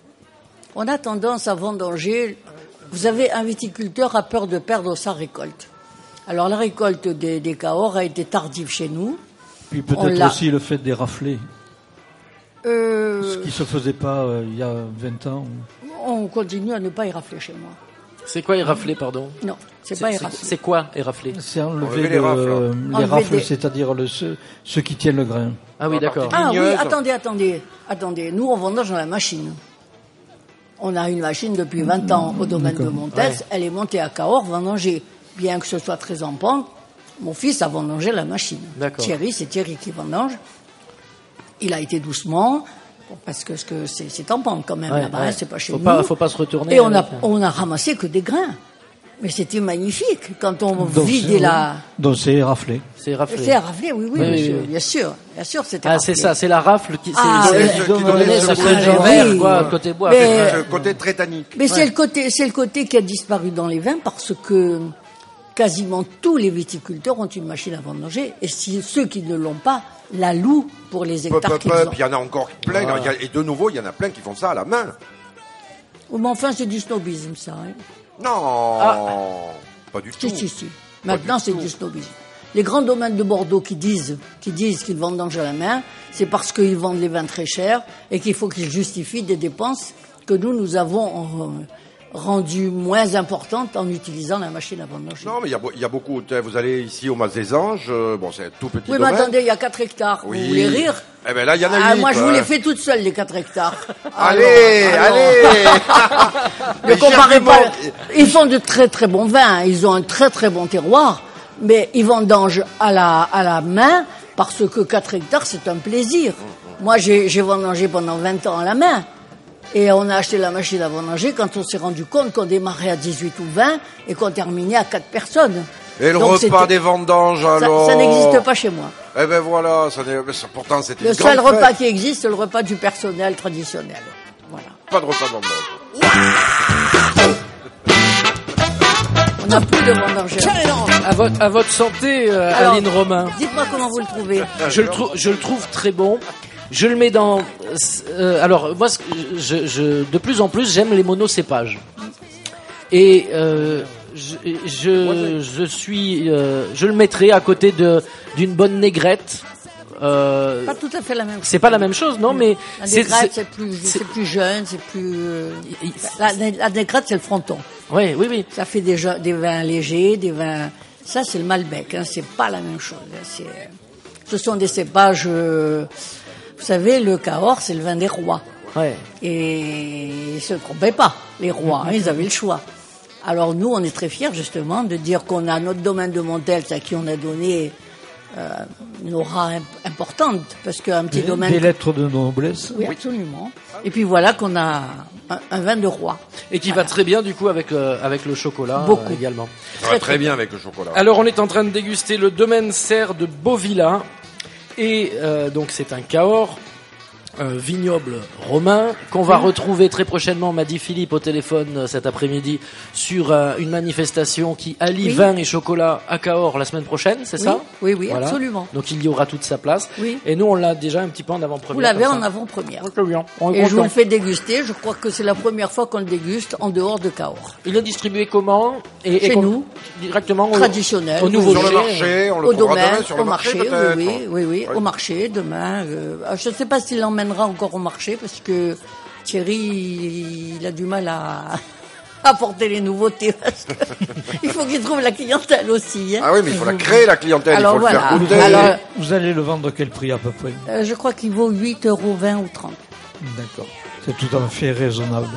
On a tendance à vendanger. Vous avez un viticulteur a peur de perdre sa récolte. Alors la récolte des, des Cahors a été tardive chez nous. Puis On peut-être l'a- aussi le fait des raflés, ce Euh, qui se faisait pas euh, il y a vingt ans. on continue à ne pas érafler chez moi. C'est quoi érafler, pardon? Non, c'est pas C'est érafler. c'est quoi érafler? C'est enlever Enlever les le- rafles. euh, les Enlever rafles, des- c'est-à-dire le, ceux, ceux qui tiennent le grain. Ah oui, La d'accord. partie- Ah oui, Ligneuse. attendez, attendez, attendez. Nous, on vendange dans la machine. On a une machine depuis vingt ans au domaine de Montels. Ouais. Elle est montée à Cahors, vendangée. Bien que ce soit très en pente, mon fils a vendangé la machine. D'accord. Thierry, c'est Thierry qui vendange. Il a été doucement, parce que ce que c'est c'est en pente quand même Ouais, là-bas, ouais. hein, c'est pas chez Faut nous. pas- faut pas se retourner Et on a, avec- on a ramassé que des grains. Mais c'était magnifique quand on Donc, vidait c'est- la... Donc c'est raflé. C'est érafler. C'est raflé, oui, oui, Oui, monsieur, oui, oui. bien sûr, bien sûr, c'était Ah, c'est raflé. ça, c'est la rafle qui, c'est, Ah, c'est- ouais. Qui qui donnait donnait ce ce côté côté vert, vert, oui. quoi, côté bois. Mais- Ce côté très tannique. Mais c'est le côté, c'est le côté qui a disparu dans les vins parce que quasiment tous les viticulteurs ont une machine à vendanger et si ceux qui ne l'ont pas la louent pour les Pop, hectares pop, qu'ils pop, ont. il y en a encore plein. il y a- Et de nouveau, il y en a plein qui font ça à la main. Oh, mais enfin, c'est du snobisme, ça. Hein. Non, pas du tout. Si, si, si. Maintenant, c'est du snobisme. Les grands domaines de Bordeaux qui disent qui disent qu'ils vendangent à la main, c'est parce qu'ils vendent les vins très chers et qu'il faut qu'ils justifient des dépenses que nous, nous avons euh, rendues moins importantes en utilisant la machine à vendanger. Non, mais il y a, beau- il y a beaucoup. Vous allez ici au Mas des Anges, euh, bon, c'est un tout petit Oui, mais domaine. attendez, il y a quatre hectares. Oui. Vous voulez rire? Eh ben là, il y en a Ah, huit, moi, je vous hein. les fais toute seule, les quatre hectares. Allez, Alors, alors. allez. Ne Mais comparez Germain, pas. Ils font de très très bons vins. Ils ont un très très bon terroir. Mais ils vendangent à la, à la main parce que quatre hectares, c'est un plaisir. Moi, j'ai, j'ai vendangé pendant vingt ans à la main. Et on a acheté la machine à vendanger quand on s'est rendu compte qu'on démarrait à dix-huit ou vingt et qu'on terminait à quatre personnes. Et le Donc, repas c'était- des vendanges, Ça, alors ça n'existe pas chez moi. Eh ben voilà, ça n'est- mais ça- pourtant c'était Le une grande seul repas fête. qui existe, c'est le repas du personnel traditionnel. Voilà. Pas de repas vendange. On n'a plus de vendangeurs. À votre, à votre santé, euh, Alors, Aline Romain. Dites-moi comment vous le trouvez. Je le, trou- je le trouve très bon. Je le mets dans. euh, alors moi, ce que je, je, de plus en plus, j'aime les monocépages. Et euh, je, je, je suis, euh, je le mettrai à côté de d'une bonne négrette. Euh, Pas tout à fait la même chose. c'est pas la même chose, non, mais La c'est, négrette, c'est- c'est plus, c'est- c'est plus jeune, c'est plus. euh, il- La, la négrette, c'est le fronton. oui, oui, oui. Ça fait des, jo- des vins légers, des vins Ça, c'est le Malbec, hein, c'est pas la même chose. Hein, c'est, ce sont des cépages. Euh, vous savez, le Cahors, c'est le vin des rois. Ouais. Et ils se trompaient pas, les rois, hein, ils avaient le choix. Alors nous, on est très fiers justement de dire qu'on a notre domaine de Montels à qui on a donné euh, une aura imp- importante, parce qu'un petit Des, domaine... des lettres de noblesse. Oui, absolument. Et puis voilà qu'on a un, un vin de roi. Et qui Voilà. va très bien du coup avec, euh, avec le chocolat Beaucoup. euh, également. Ça va très bien avec le chocolat. Alors on est en train de déguster le domaine serre de Beauvilla. Et euh, donc c'est un Cahors. Un vignoble romain qu'on va retrouver très prochainement, m'a dit Philippe au téléphone euh, cet après-midi, sur euh, une manifestation qui allie Oui. vin et chocolat à Cahors la semaine prochaine, c'est Oui, ça? oui, oui, Voilà. absolument. Donc il y aura toute sa place. Oui. Et nous on l'a déjà un petit peu en avant-première. Vous l'avez comme en ça. avant-première. Très bien. On est Et je vous content. le fais déguster, je crois que c'est la première fois qu'on le déguste en dehors de Cahors. Il est distribué comment? Et, Chez et com- nous. Directement au, Traditionnel. au nouveau oui. Sur le G. marché, on le Au trouvera domaine, demain sur le au marché, marché, peut-être. oui, oui, oui, oui, Oui. au marché demain. euh, je ne sais pas s'il l'emmènera encore au marché parce que Thierry, il, il a du mal à apporter les nouveautés parce que il faut qu'il trouve la clientèle aussi. Hein. Ah oui, mais il faut la créer, la clientèle, Alors il faut voilà. le faire goûter. Alors, Vous allez le vendre à quel prix à peu près? euh, je crois qu'il vaut huit euros vingt ou trente. D'accord. C'est tout à fait raisonnable.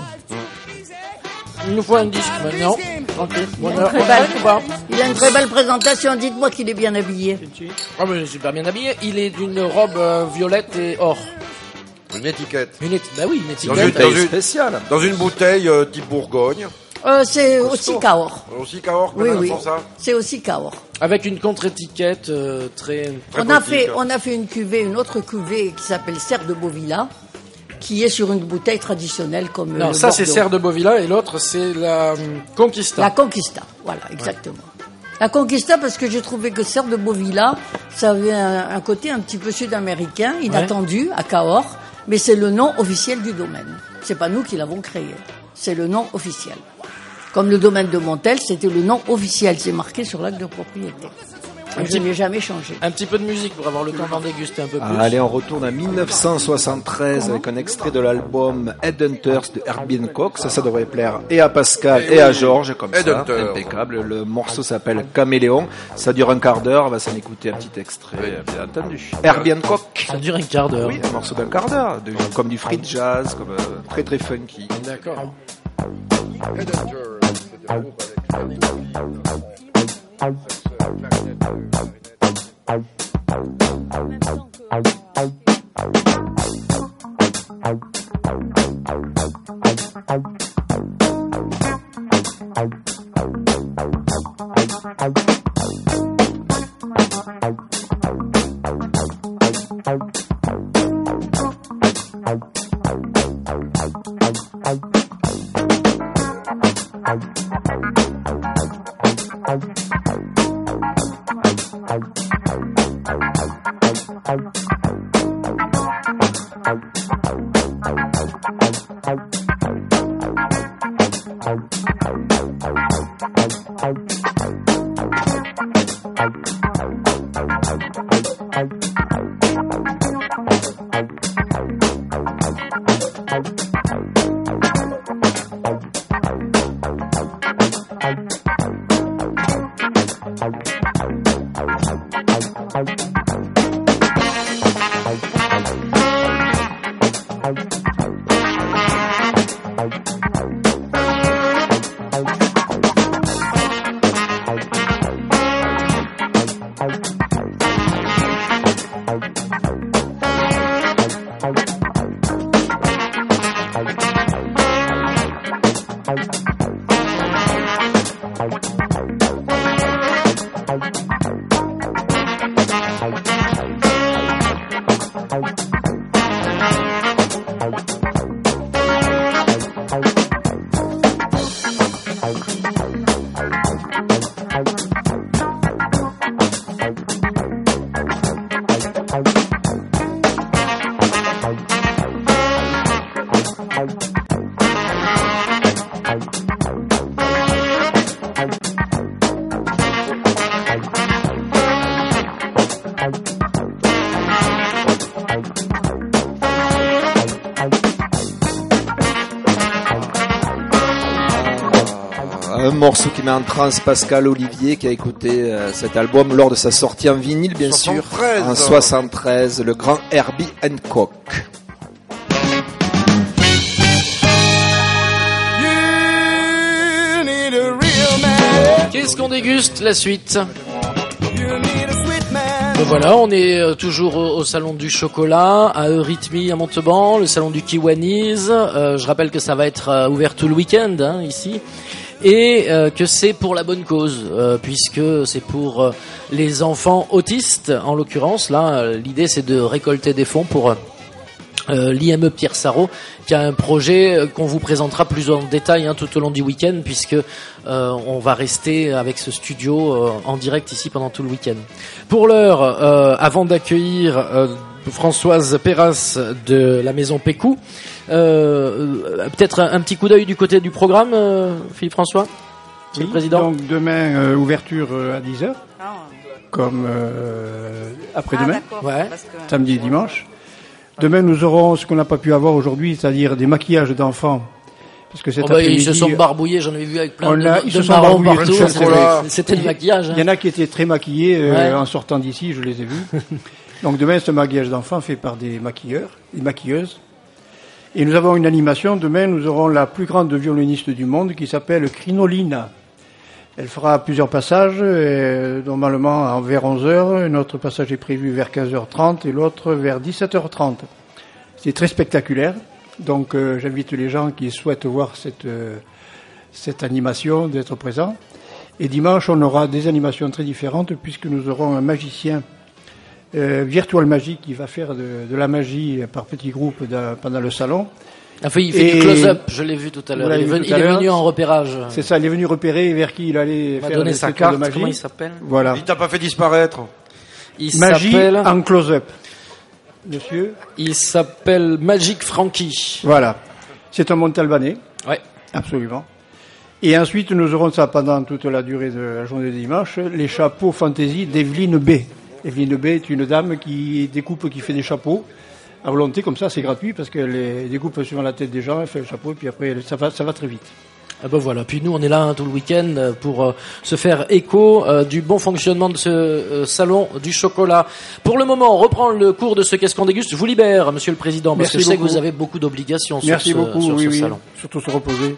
Il nous faut un disque maintenant. Ok. Bon, Il a, alors, une très on arrête belle, ou pas? il a une très belle présentation. Dites-moi qu'il est bien habillé. Ah mais super bien habillé. Il est d'une robe euh, violette et or. Une étiquette. Une éti- bah oui, une Dans une, étiquette. dans une, spécial. dans une bouteille euh, type Bourgogne. Euh, c'est Costaud. aussi Cahors. Aussi Cahors, quand Oui, même, oui. pour ça. C'est aussi Cahors. Avec une contre-étiquette euh, très. Très On a poétique. fait, on a fait une cuvée, une autre cuvée qui s'appelle Serre de Beauvilla, qui est sur une bouteille traditionnelle comme Non, le ça c'est Bordeaux. Serre de Beauvilla et l'autre c'est la hum, Conquista. La Conquista, voilà, exactement. La Conquista parce que j'ai trouvé que Serre de Beauvilla, ça avait un, un côté un petit peu sud-américain, inattendu, à Cahors, mais c'est le nom officiel du domaine. C'est pas nous qui l'avons créé, c'est le nom officiel. Comme le domaine de Montel, c'était le nom officiel, c'est marqué sur l'acte de propriété. Un Et petit- je n'ai jamais changé. Un petit peu de musique pour avoir le temps d'en déguster un peu plus. Ah, allez, on retourne à mille neuf cent soixante-treize avec un extrait de l'album Headhunters de Herbie Hancock. Ça, ça devrait plaire et à Pascal Et et à oui. Georges, comme ça. Headhunters. Impeccable. Le morceau s'appelle Caméléon. Ça dure un quart d'heure. On va s'en écouter un petit extrait, bien entendu. Herbie Hancock. Ça dure un quart d'heure. Oui, un morceau d'un quart d'heure. de- Comme du free jazz, comme euh, très très funky. D'accord. un morceau qui met en transe Pascal Olivier qui a écouté euh, cet album lors de sa sortie en vinyle, bien soixante-treize. sûr, en soixante-treize, le grand Herbie Hancock. Qu'est-ce qu'on déguste? La suite. Et voilà, on est euh, toujours au, au salon du chocolat, à Eurythmie à Montauban, le salon du Kiwanis. Euh, je rappelle que ça va être euh, ouvert tout le week-end hein, ici, et euh, que c'est pour la bonne cause, euh, puisque c'est pour euh, les enfants autistes, en l'occurrence. Là, euh, l'idée c'est de récolter des fonds pour... Euh, Euh, l'I M E Pierre Sarrault, qui a un projet euh, qu'on vous présentera plus en détail hein, tout au long du week-end, puisque euh, on va rester avec ce studio euh, en direct ici pendant tout le week-end. Pour l'heure, euh, avant d'accueillir euh, Françoise Perras de la maison Pécou, euh, euh, peut-être un, un petit coup d'œil du côté du programme, euh, Philippe François, Monsieur Oui, Mmh. le Président. donc demain, euh, ouverture euh, à dix heures, Ah, comme euh, après-demain, d'accord, Ouais. parce que- samedi et dimanche. Demain, nous aurons ce qu'on n'a pas pu avoir aujourd'hui, c'est-à-dire des maquillages d'enfants. Parce que cet Oh bah, ils après-midi, se sont barbouillés, j'en avais vu avec plein on de, a- de ils se sont marrons barbouillés, partout. plein de chocolat. C'était- C'était le maquillage. Hein. il y en a qui étaient très maquillés euh, Ouais. en sortant d'ici, je les ai vus. Donc demain, ce maquillage d'enfants fait par des maquilleurs, des maquilleuses. Et nous avons une animation. Demain, nous aurons la plus grande violoniste du monde qui s'appelle Crinolina. Elle fera plusieurs passages, euh, normalement vers onze heures. Un autre passage est prévu vers quinze heures trente et l'autre vers dix-sept heures trente. C'est très spectaculaire. Donc euh, j'invite les gens qui souhaitent voir cette, euh, cette animation d'être présents. Et dimanche, on aura des animations très différentes puisque nous aurons un magicien euh, virtual magique qui va faire de, de la magie par petits groupes de- pendant le salon. Enfin, il fait Et- du close-up, je l'ai vu tout à Vous l'heure. l'avez Il, est vu venu, tout à il est l'heure. venu en repérage. C'est ça, il est venu repérer vers qui il allait Il m'a faire donné ses sa tours carte, de magie. comment il s'appelle? Voilà. Il t'a pas fait disparaître. Il Magie s'appelle... en close-up. Monsieur. Il s'appelle Magic Frankie. Voilà. C'est un Montalbanais. Ouais. Absolument. Et ensuite, nous aurons ça pendant toute la durée de la journée de dimanche, les chapeaux fantaisie d'Evelyne B. Evelyne B est une dame qui découpe, qui fait des chapeaux à volonté, comme ça, c'est gratuit parce qu'elle les découpe suivant la tête des gens, elle fait le chapeau et puis après, elle- ça va, ça va très vite. Ah ben voilà. Puis nous, on est là hein, tout le week-end euh, pour euh, se faire écho euh, du bon fonctionnement de ce euh, salon du chocolat. Pour le moment, on reprend le cours de ce qu'est-ce qu'on déguste. Je vous libère, Monsieur le Président, parce Merci que je sais que beaucoup. vous avez beaucoup d'obligations sur Merci ce, beaucoup, sur oui, ce oui. salon. Surtout se reposer.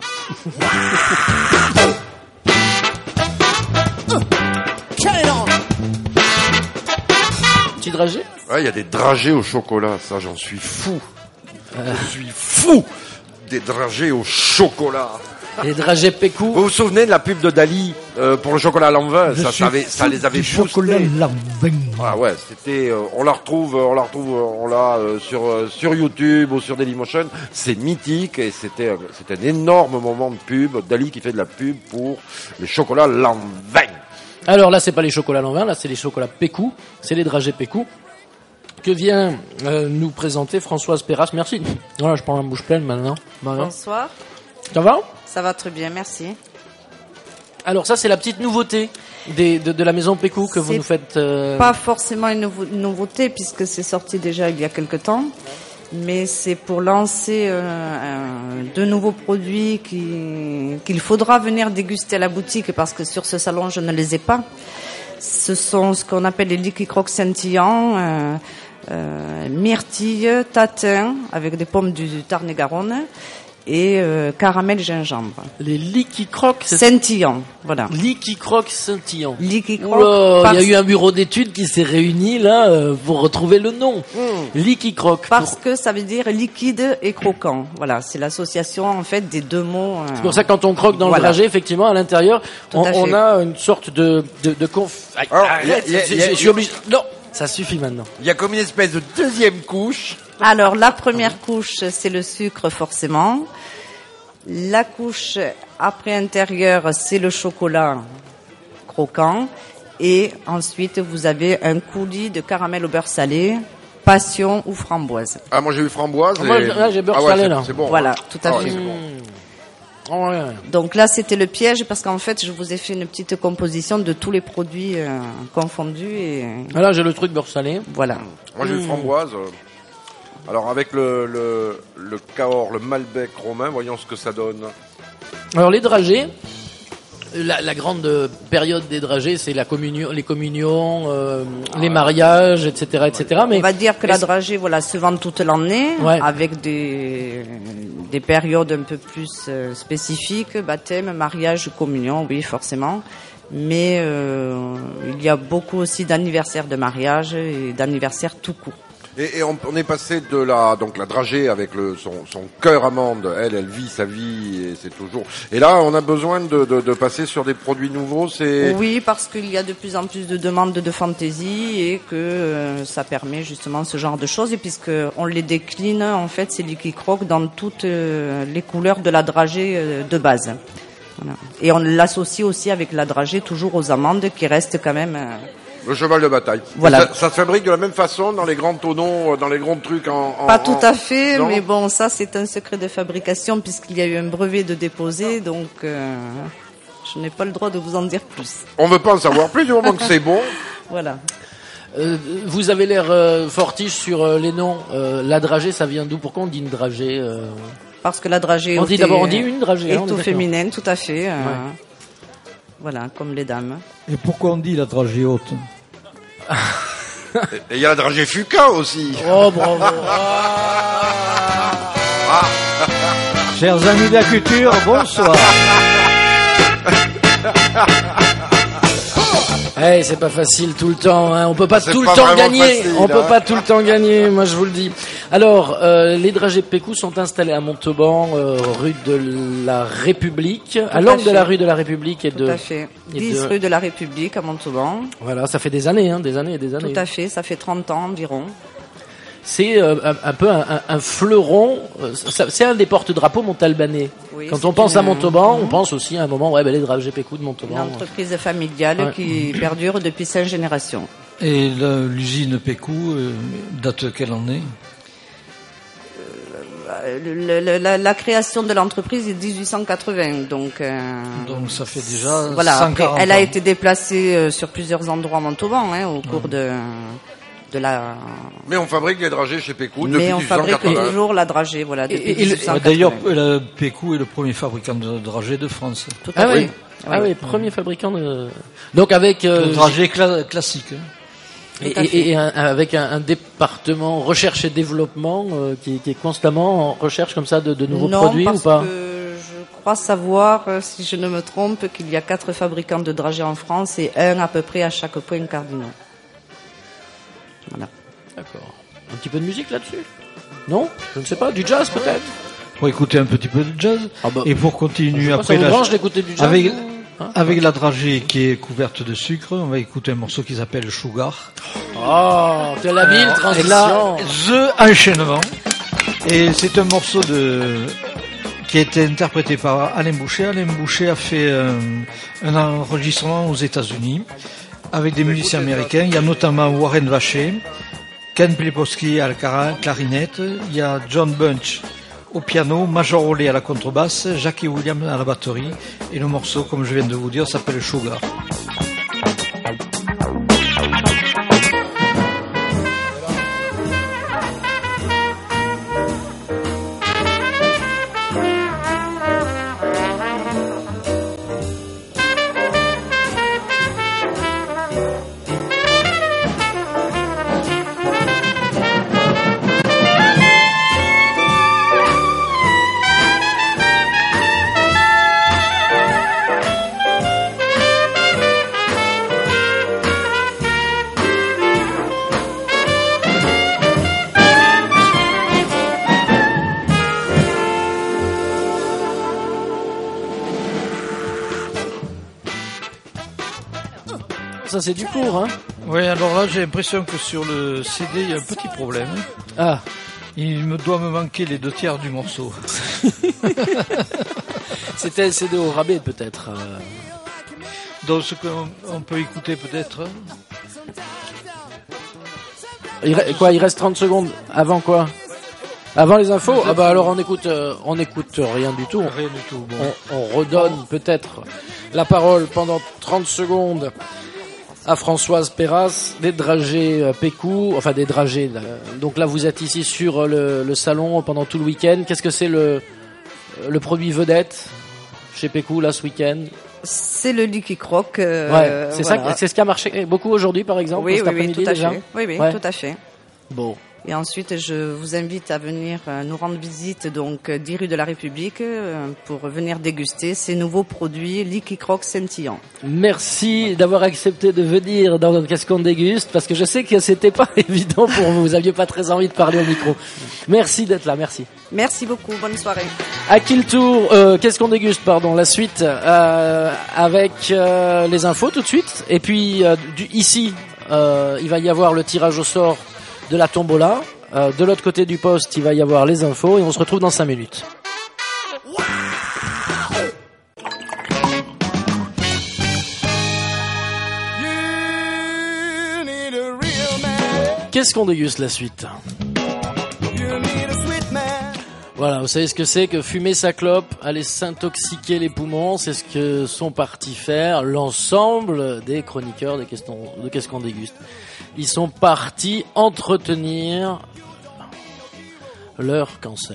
Petit dragé. Ouais, il y a des dragées au chocolat, ça j'en suis fou. Je suis fou des dragées au chocolat. Les dragées Pécou. Vous vous souvenez de la pub de Dali euh, pour le chocolat à l'envin? Je Ça, suis ça, avait- ça fou les avait du chocolat boostés. Lanvin. Ah ouais, c'était. euh, on la retrouve, euh, on la retrouve, euh, on l'a euh, sur euh, sur YouTube ou sur Dailymotion. C'est mythique et c'était euh, c'était un énorme moment de pub. Dali qui fait de la pub pour les chocolats Lanvin. Alors là, c'est pas les chocolats Lanvin, là, c'est les chocolats Pécou. C'est les dragées Pécou que vient euh, nous présenter Françoise Perras. Merci. Voilà, je prends la bouche pleine maintenant. Marion. Bonsoir. Ça va? Ça va très bien, merci. Alors ça, c'est la petite nouveauté des, de, de la maison Pécou que vous C'est nous faites. euh, Pas forcément une nouveau- nouveauté puisque c'est sorti déjà il y a quelque temps, mais c'est pour lancer euh, un- de nouveaux produits qui- qu'il faudra venir déguster à la boutique parce que sur ce salon je ne les ai pas. Ce sont ce qu'on appelle les liquid crocs scintillants, euh, euh, myrtille, tatin avec des pommes du, du Tarn-et-Garonne et euh, caramel gingembre. Les Licky Crocs. c'est- Scintillants, voilà. Licky Crocs scintillants. Liquid Oula, crocs. il y a parce- eu un bureau d'études qui s'est réuni là euh, pour retrouver le nom. Licky Crocs. Parce que ça veut dire liquide et croquant. Voilà, c'est l'association en fait des deux mots. euh, C'est pour ça que quand on croque dans Voilà. le dragé, effectivement, à l'intérieur, Tout on, à on fait. a une sorte de de, de conf... Aïe, Alors, arrête, y a- y a- je- y a- je- je suis obligé. Non, ça suffit maintenant. Il y a comme une espèce de deuxième couche. Alors la première couche, c'est le sucre forcément. La couche après intérieur, c'est le chocolat croquant. Et ensuite, vous avez un coulis de caramel au beurre salé, passion ou framboise. Ah, moi j'ai eu framboise. Ah, moi, et- là, j'ai beurre ah ouais, salé, c'est- là. C'est bon. Voilà, ouais. tout à Ah ouais, fait. c'est bon. Oh, ouais. Donc là, c'était le piège parce qu'en fait, je vous ai fait une petite composition de tous les produits euh, confondus et Ah, là, j'ai le truc beurre salé. voilà. Moi j'ai eu framboise. euh, Alors avec le le le Cahors, le Malbec romain, voyons ce que ça donne. Alors les dragées, la, la grande période des dragées, c'est la communion, les communions, euh, les mariages, et cetera, et cetera. Mais on va dire que la dragée, voilà, se vend toute l'année, ouais. avec des des périodes un peu plus euh, spécifiques, baptême, mariage, communion, oui, forcément. Mais euh, il y a beaucoup aussi d'anniversaires de mariage et d'anniversaires tout court. Et, et on, on est passé de la donc la dragée avec le son, son cœur amande, elle elle vit sa vie et c'est toujours. Et là on a besoin de, de, de passer sur des produits nouveaux. C'est oui, parce qu'il y a de plus en plus de demandes de fantaisie et que euh, ça permet justement ce genre de choses. Et puisque on les décline en fait ces Licky Crocs dans toutes euh, les couleurs de la dragée euh, de base. Voilà. Et on l'associe aussi avec la dragée toujours aux amandes qui restent quand même. Euh, Le cheval de bataille. Voilà. Ça, ça se fabrique de la même façon dans les grands tonneaux, dans les grands trucs en... en Pas tout à fait, non mais bon, ça c'est un secret de fabrication puisqu'il y a eu un brevet de déposé, donc euh, je n'ai pas le droit de vous en dire plus. On veut pas en savoir plus du moment que c'est bon. Voilà. Euh, vous avez l'air euh, fortiche sur euh, les noms. Euh, la dragée, ça vient d'où? Pourquoi on dit une dragée euh... Parce que la dragée on dit est, d'abord on dit une dragée, est hein, au féminin, tout à fait. Euh, ouais. Voilà, comme les dames. Et pourquoi on dit la dragée haute? Et il y a la dragée Fuca aussi. Oh, bravo. Ah. Chers amis de la culture, bonsoir. Hey, c'est pas facile tout le temps, hein. On peut pas c'est tout pas le temps gagner. Facile, on hein. peut pas tout le temps gagner, moi je vous le dis. Alors, euh, les dragées Pécou sont installés à Montauban, euh, rue de la République, tout à l'angle de la rue de la République et tout de. Tout à fait. Et dix de... rue de la République à Montauban. Voilà, ça fait des années, hein, des années et des années. Tout à fait, ça fait trente ans environ. C'est euh, un, un peu un, un, un fleuron. Euh, ça, c'est un des porte-drapeaux montalbanais. Oui, quand on pense une... à Montauban, mmh. on pense aussi à un moment, ouais, ben les dragées Pécou de Montauban. Une entreprise familiale ouais. qui perdure depuis cinq générations. Et la, l'usine Pécou euh, date de quelle année? Le, le, la, la création de l'entreprise est dix-huit cent quatre-vingts, donc. Euh, donc ça fait déjà. Voilà. cent quarante elle ans. a été déplacée euh, sur plusieurs endroits à Montauban hein, au ouais. cours de. De la... Mais on fabrique les dragées chez Pécou depuis Mais on fabrique toujours la dragée, voilà. Depuis et, et le, d'ailleurs, la Pécou est le premier fabricant de dragées de France. Tout à ah, oui. ah oui, oui, premier fabricant de. Donc avec. Euh, le dragée cla- classique. Et, et, et un, avec un, un département recherche et développement euh, qui, qui est constamment en recherche comme ça de, de nouveaux non, produits ou pas? Que je crois savoir, si je ne me trompe, qu'il y a quatre fabricants de dragées en France et un à peu près à chaque point cardinal. Voilà. D'accord. Un petit peu de musique là-dessus? Non? Je ne sais pas. Du jazz peut-être? Pour écouter un petit peu de jazz. Ah bah, et pour continuer après pas, ça la... branche d'écouter du jazz avec, ou... hein? avec la dragée qui est couverte de sucre, on va écouter un morceau qui s'appelle Sugar. Oh, quelle habile transition! Et là, The Enchaînement. Et c'est un morceau de... qui a été interprété par Alain Boucher. Alain Boucher a fait un, un enregistrement aux États-Unis avec des musiciens américains. Il y a notamment Warren Vacher, Ken Pliposki à la clarinette, il y a John Bunch au piano, Major Olé à la contrebasse, Jackie Williams à la batterie, et le morceau, comme je viens de vous dire, s'appelle Sugar. Ça c'est du court, hein? Oui, alors là j'ai l'impression que sur le C D il y a un petit problème. Ah. Il me doit me manquer les deux tiers du morceau. C'était un C D au rabais peut-être. Donc ce qu'on on peut écouter peut-être. Il re... Quoi, il reste trente secondes avant quoi? Avant les infos? Ah bah alors on écoute, euh, on écoute rien du tout. Rien du tout. Bon. On, on redonne peut-être la parole pendant trente secondes à Françoise Perras, des dragées euh, Pécou, enfin des dragées. Là. Donc là vous êtes ici sur le, le salon pendant tout le week-end. Qu'est-ce que c'est le, le produit vedette chez Pécou là ce week-end? C'est le Licky Croc. Euh, Ouais, c'est voilà. ça, c'est ce qui a marché beaucoup aujourd'hui, par exemple, Oui, cet oui, oui, après-midi tout à déjà. fait. Oui, oui, Ouais. tout à fait. Bon. Et ensuite, je vous invite à venir euh, nous rendre visite donc euh, dix rue de la République euh, pour venir déguster ces nouveaux produits Licky Croc scintillants. Merci d'avoir accepté de venir dans notre Qu'est-ce qu'on déguste, parce que je sais que c'était pas évident pour vous. Vous aviez pas très envie de parler au micro. Merci d'être là, merci. Merci beaucoup, bonne soirée. À qui le tour euh, Qu'est-ce qu'on déguste, pardon, la suite euh, avec euh, les infos tout de suite. Et puis euh, du, ici, euh, il va y avoir le tirage au sort de la tombola. Euh, de l'autre côté du poste, il va y avoir les infos et on se retrouve dans cinq minutes. Qu'est-ce qu'on déguste la suite ? Voilà, vous savez ce que c'est que fumer sa clope, aller s'intoxiquer les poumons, c'est ce que sont partis faire l'ensemble des chroniqueurs de Qu'est-ce qu'on, de Qu'est-ce qu'on déguste. Ils sont partis entretenir leur cancer.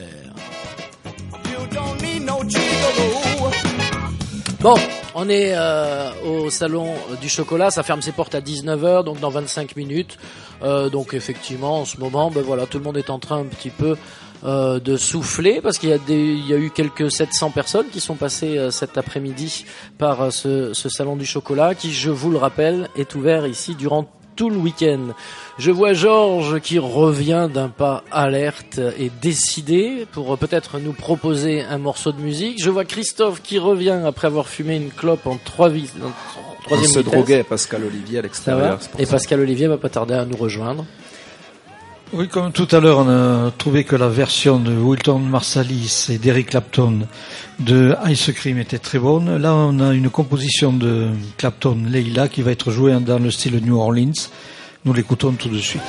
Bon, on est euh, au salon du chocolat, ça ferme ses portes à dix-neuf heures, donc dans vingt-cinq minutes. Euh, donc effectivement, en ce moment, ben voilà, tout le monde est en train un petit peu euh, de souffler, parce qu'il y a des, il y a eu quelques sept cents personnes qui sont passées euh, cet après-midi par euh, ce, ce salon du chocolat, qui, je vous le rappelle, est ouvert ici durant tout le week-end. Je vois Georges qui revient d'un pas alerte et décidé pour peut-être nous proposer un morceau de musique. Je vois Christophe qui revient après avoir fumé une clope en trois vis- en troisième On se vitesse. droguait, Pascal Olivier à Ça va. l'extérieur. c'est pour Et ça. Pascal Olivier va pas tarder à nous rejoindre. Oui, comme tout à l'heure, on a trouvé que la version de Wynton Marsalis et d'Eric Clapton de Ice Cream était très bonne. Là, on a une composition de Clapton, Leila, qui va être jouée dans le style New Orleans. Nous l'écoutons tout de suite.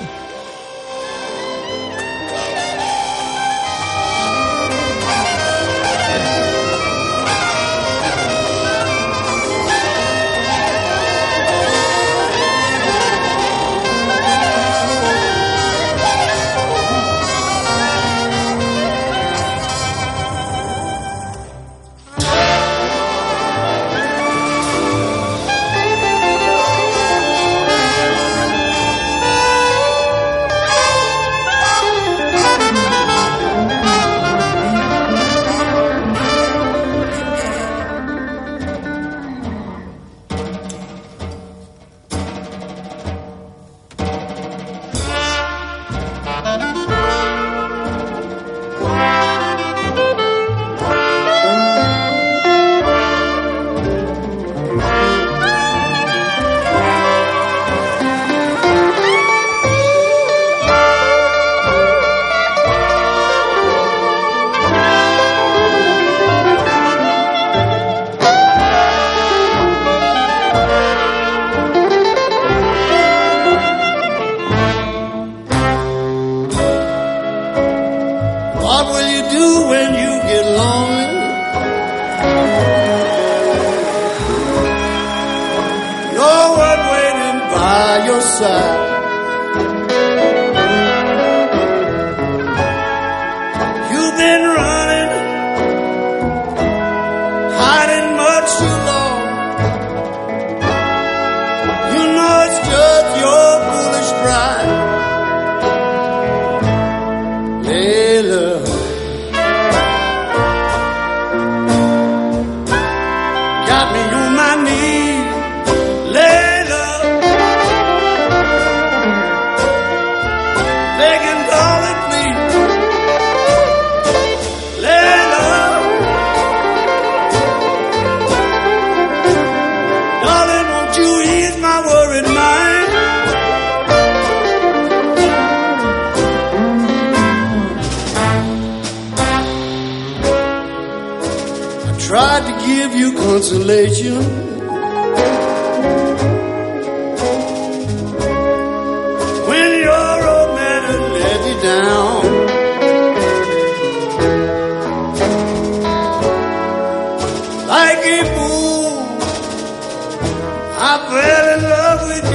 What will you do when you get lonely? No one waiting by your side. You've been running, hiding much too long. You know it's just your foolish pride. Layla, got me on my knees, Layla, begging, darling, please, Layla, darling, won't you ease my worried mind? Tried to give you consolation. When your old man had let you down. Like a fool, I fell in love with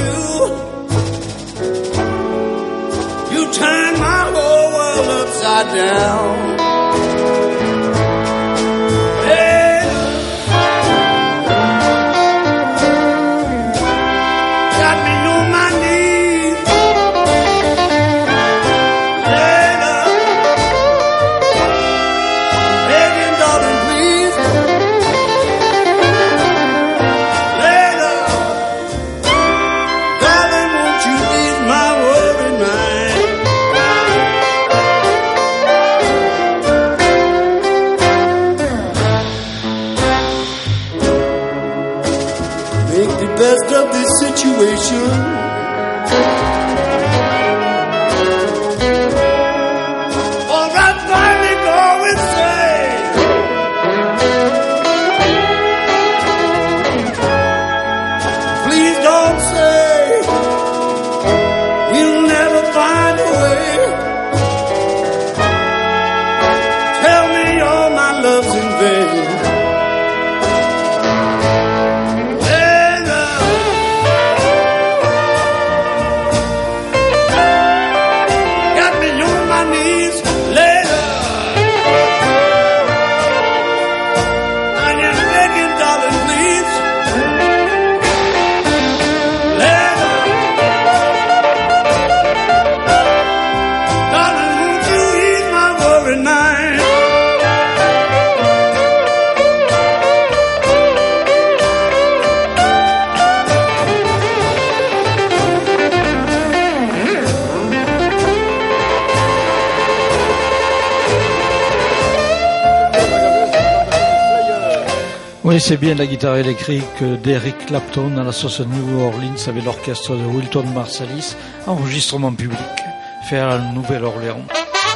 you. You turned my whole world upside down. this situation. Or I finally go and say, please don't say we'll never find a way. Tell me all my love's in vain. Oui, c'est bien la guitare électrique d'Eric Clapton à la sauce New Orleans avec l'orchestre de Wynton Marsalis, enregistrement public, fait à la Nouvelle-Orléans.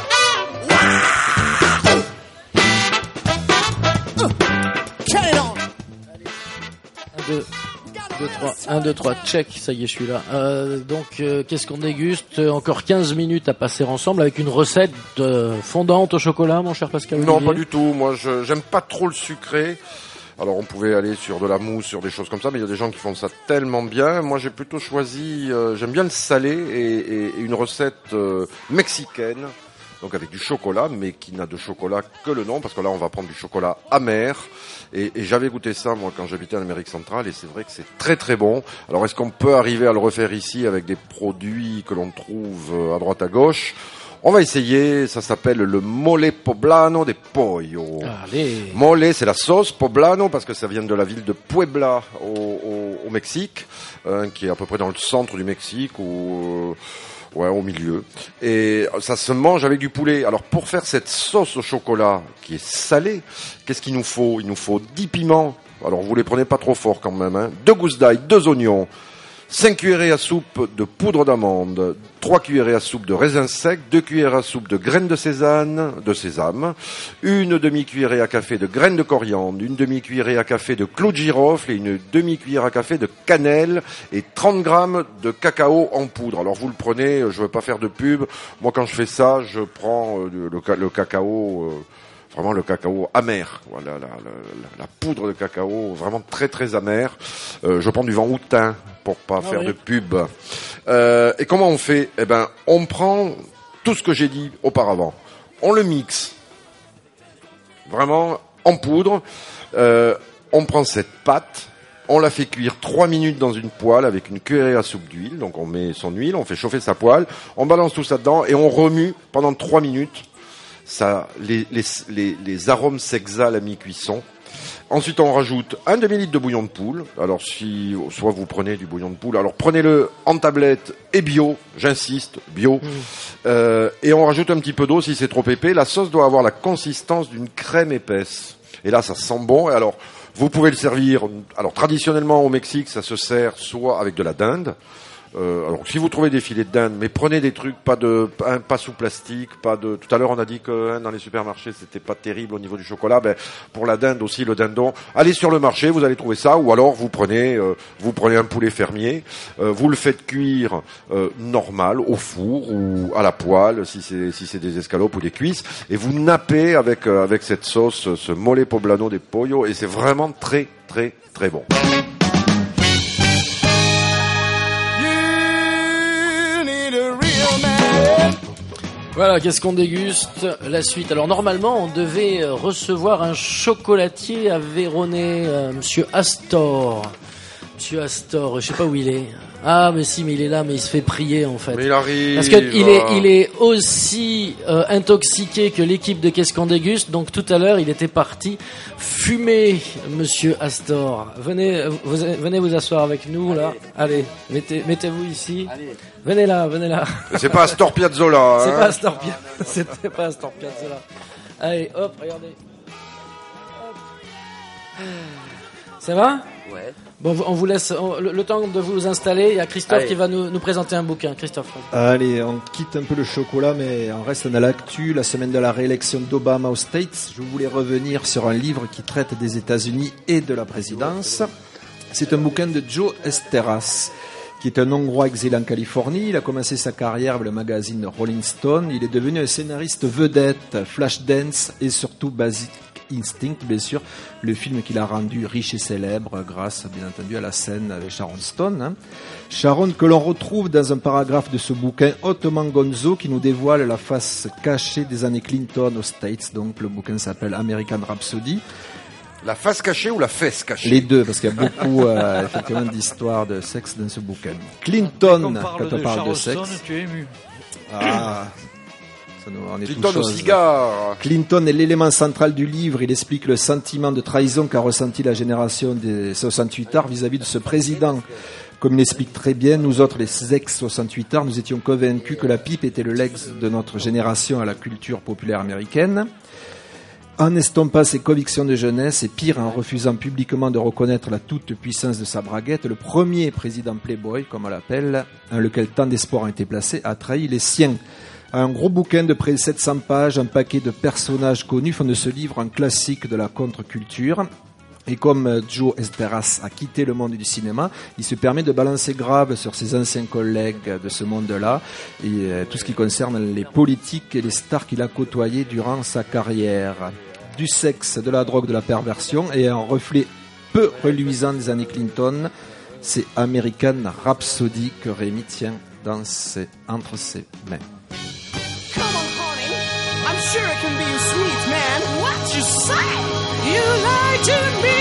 un, deux, trois, check, ça y est, je suis là. Euh, donc, euh, qu'est-ce qu'on déguste? Encore quinze minutes à passer ensemble avec une recette euh, fondante au chocolat, mon cher Pascal Olivier. Non, pas du tout. Moi, je j'aime pas trop le sucré. Alors, on pouvait aller sur de la mousse, sur des choses comme ça, mais il y a des gens qui font ça tellement bien. Moi, j'ai plutôt choisi, euh, j'aime bien le salé et, et, et une recette euh, mexicaine, donc avec du chocolat, mais qui n'a de chocolat que le nom, parce que là, on va prendre du chocolat amer. Et, et j'avais goûté ça, moi, quand j'habitais en Amérique centrale, et c'est vrai que c'est très très bon. Alors, est-ce qu'on peut arriver à le refaire ici avec des produits que l'on trouve à droite à gauche? On va essayer, ça s'appelle le mole poblano de pollo. Allez. Mole, c'est la sauce poblano parce que ça vient de la ville de Puebla au, au, au Mexique, hein, qui est à peu près dans le centre du Mexique ou euh, ouais, au milieu. Et ça se mange avec du poulet. Alors pour faire cette sauce au chocolat qui est salée, qu'est-ce qu'il nous faut? Il nous faut dix piments. Alors vous les prenez pas trop fort quand même, hein. deux gousses d'ail, deux oignons. cinq cuillerées à soupe de poudre d'amande, trois cuillerées à soupe de raisins secs, deux cuillères à soupe de graines de sésame, de sésame, une demi-cuillerée à café de graines de coriandre, une demi-cuillerée à café de clous de girofle et une demi-cuillère à café de cannelle et trente grammes de cacao en poudre. Alors vous le prenez, je veux pas faire de pub, moi quand je fais ça, je prends le, le, le cacao... Euh, Vraiment le cacao amer, voilà, la, la, la poudre de cacao vraiment très très amère. Euh, je prends du vent houtin pour pas ah faire oui. de pub. Euh, et comment on fait? Eh ben, on prend tout ce que j'ai dit auparavant, on le mixe, vraiment en poudre. Euh, on prend cette pâte, on la fait cuire trois minutes dans une poêle avec une cuillerée à soupe d'huile. Donc on met son huile, on fait chauffer sa poêle, on balance tout ça dedans et on remue pendant trois minutes. Ça, les, les, les, les arômes s'exhalent à mi-cuisson. Ensuite, on rajoute un demi-litre de bouillon de poule. Alors, si soit vous prenez du bouillon de poule, alors prenez-le en tablette et bio, j'insiste, bio. Mmh. Euh, et on rajoute un petit peu d'eau si c'est trop épais. La sauce doit avoir la consistance d'une crème épaisse. Et là, ça sent bon. Et alors, vous pouvez le servir. Alors, traditionnellement au Mexique, ça se sert soit avec de la dinde. Euh, alors si vous trouvez des filets de dinde, mais prenez des trucs pas de pas, pas sous plastique, pas de. Tout à l'heure on a dit que hein, dans les supermarchés c'était pas terrible au niveau du chocolat. Ben pour la dinde aussi le dindon, allez sur le marché, vous allez trouver ça. Ou alors vous prenez euh, vous prenez un poulet fermier, euh, vous le faites cuire euh, normal au four ou à la poêle si c'est si c'est des escalopes ou des cuisses, et vous nappez avec euh, avec cette sauce, ce mole poblano de pollo, et c'est vraiment très très très bon. Voilà, qu'est-ce qu'on déguste? La suite. Alors normalement, on devait recevoir un chocolatier aveyronais, euh, Monsieur Astor. Monsieur Astor, je sais pas où il est. Ah, mais si, mais il est là, mais il se fait prier en fait. Mais il arrive. Parce que il est, il est aussi euh, intoxiqué que l'équipe de Qu'est-ce qu'on déguste. Donc tout à l'heure, il était parti fumer, Monsieur Astor. Venez, vous, venez vous asseoir avec nous là. Allez, mettez, mettez-vous ici. Allez. Venez là, venez là. C'est pas Astor Piazzolla. C'est hein. pas Astor Piazzolla. C'était pas Astor Piazzolla. Allez, hop, regardez. Hop. Ça va? Ouais. Bon, on vous laisse on- le, le temps de vous installer. Il y a Christophe Allez. qui va nous, nous présenter un bouquin. Christophe. Allez, on quitte un peu le chocolat, mais on reste dans l'actu. La semaine de la réélection d'Obama aux States, je voulais revenir sur un livre qui traite des États-Unis et de la présidence. C'est un bouquin de Joe Esteras, qui est un Hongrois exilé en Californie. Il a commencé sa carrière avec le magazine Rolling Stone. Il est devenu un scénariste vedette, Flashdance et surtout Basic Instinct, bien sûr, le film qu'il a rendu riche et célèbre grâce, bien entendu, à la scène avec Sharon Stone. Hein. Sharon que l'on retrouve dans un paragraphe de ce bouquin hautement gonzo qui nous dévoile la face cachée des années Clinton aux States. Donc le bouquin s'appelle American Rhapsody. La face cachée ou la fesse cachée? Les deux, parce qu'il y a beaucoup euh, effectivement d'histoires de sexe dans ce bouquin. Clinton, quand on parle de sexe. Tu es ému. Ah, ça nous, on est Clinton tout au chose. cigare. Clinton est l'élément central du livre. Il explique le sentiment de trahison qu'a ressenti la génération des soixante-huit arts vis-à-vis de ce président. Comme il l'explique très bien, nous autres, les ex-soixante-huit arts, nous étions convaincus que la pipe était le legs de notre génération à la culture populaire américaine. En estompant ses convictions de jeunesse et pire, en refusant publiquement de reconnaître la toute-puissance de sa braguette, le premier président Playboy, comme on l'appelle, en lequel tant d'espoir ont été placés, a trahi les siens. Un gros bouquin de près de sept cents pages, un paquet de personnages connus font de ce livre un classique de la contre-culture. Et comme Joe Esteras a quitté le monde du cinéma, il se permet de balancer grave sur ses anciens collègues de ce monde-là et euh, tout ce qui concerne les politiques et les stars qu'il a côtoyés durant sa carrière. Du sexe, de la drogue, de la perversion et un reflet peu reluisant des années Clinton, c'est American Rhapsody que Rémi tient dans ses, entre ses mains. Come on, honey. I'm sure it can be sweet, man. What you say? You lied to me.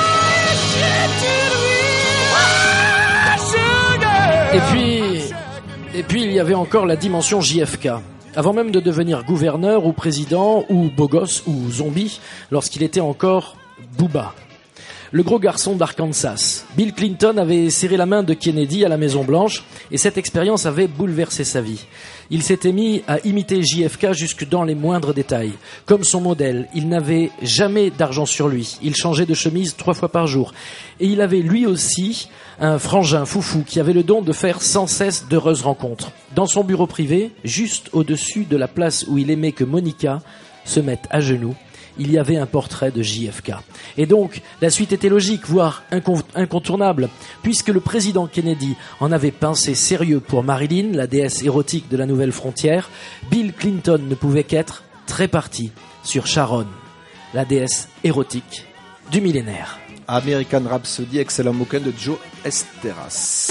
I should to me. Et puis, et puis il y avait encore la dimension J F K. Avant même de devenir gouverneur ou président ou beau gosse ou zombie, lorsqu'il était encore Booba. Le gros garçon d'Arkansas. Bill Clinton avait serré la main de Kennedy à la Maison Blanche et cette expérience avait bouleversé sa vie. Il s'était mis à imiter J F K jusque dans les moindres détails. Comme son modèle, il n'avait jamais d'argent sur lui. Il changeait de chemise trois fois par jour. Et il avait lui aussi un frangin foufou qui avait le don de faire sans cesse d'heureuses rencontres. Dans son bureau privé, juste au-dessus de la place où il aimait que Monica se mette à genoux, il y avait un portrait de J F K. Et donc, la suite était logique, voire incon- incontournable, puisque le président Kennedy en avait pincé sérieux pour Marilyn, la déesse érotique de la nouvelle frontière. Bill Clinton ne pouvait qu'être très parti sur Sharon, la déesse érotique du millénaire. American Rhapsody, excellent bouquin de Joe Esteras.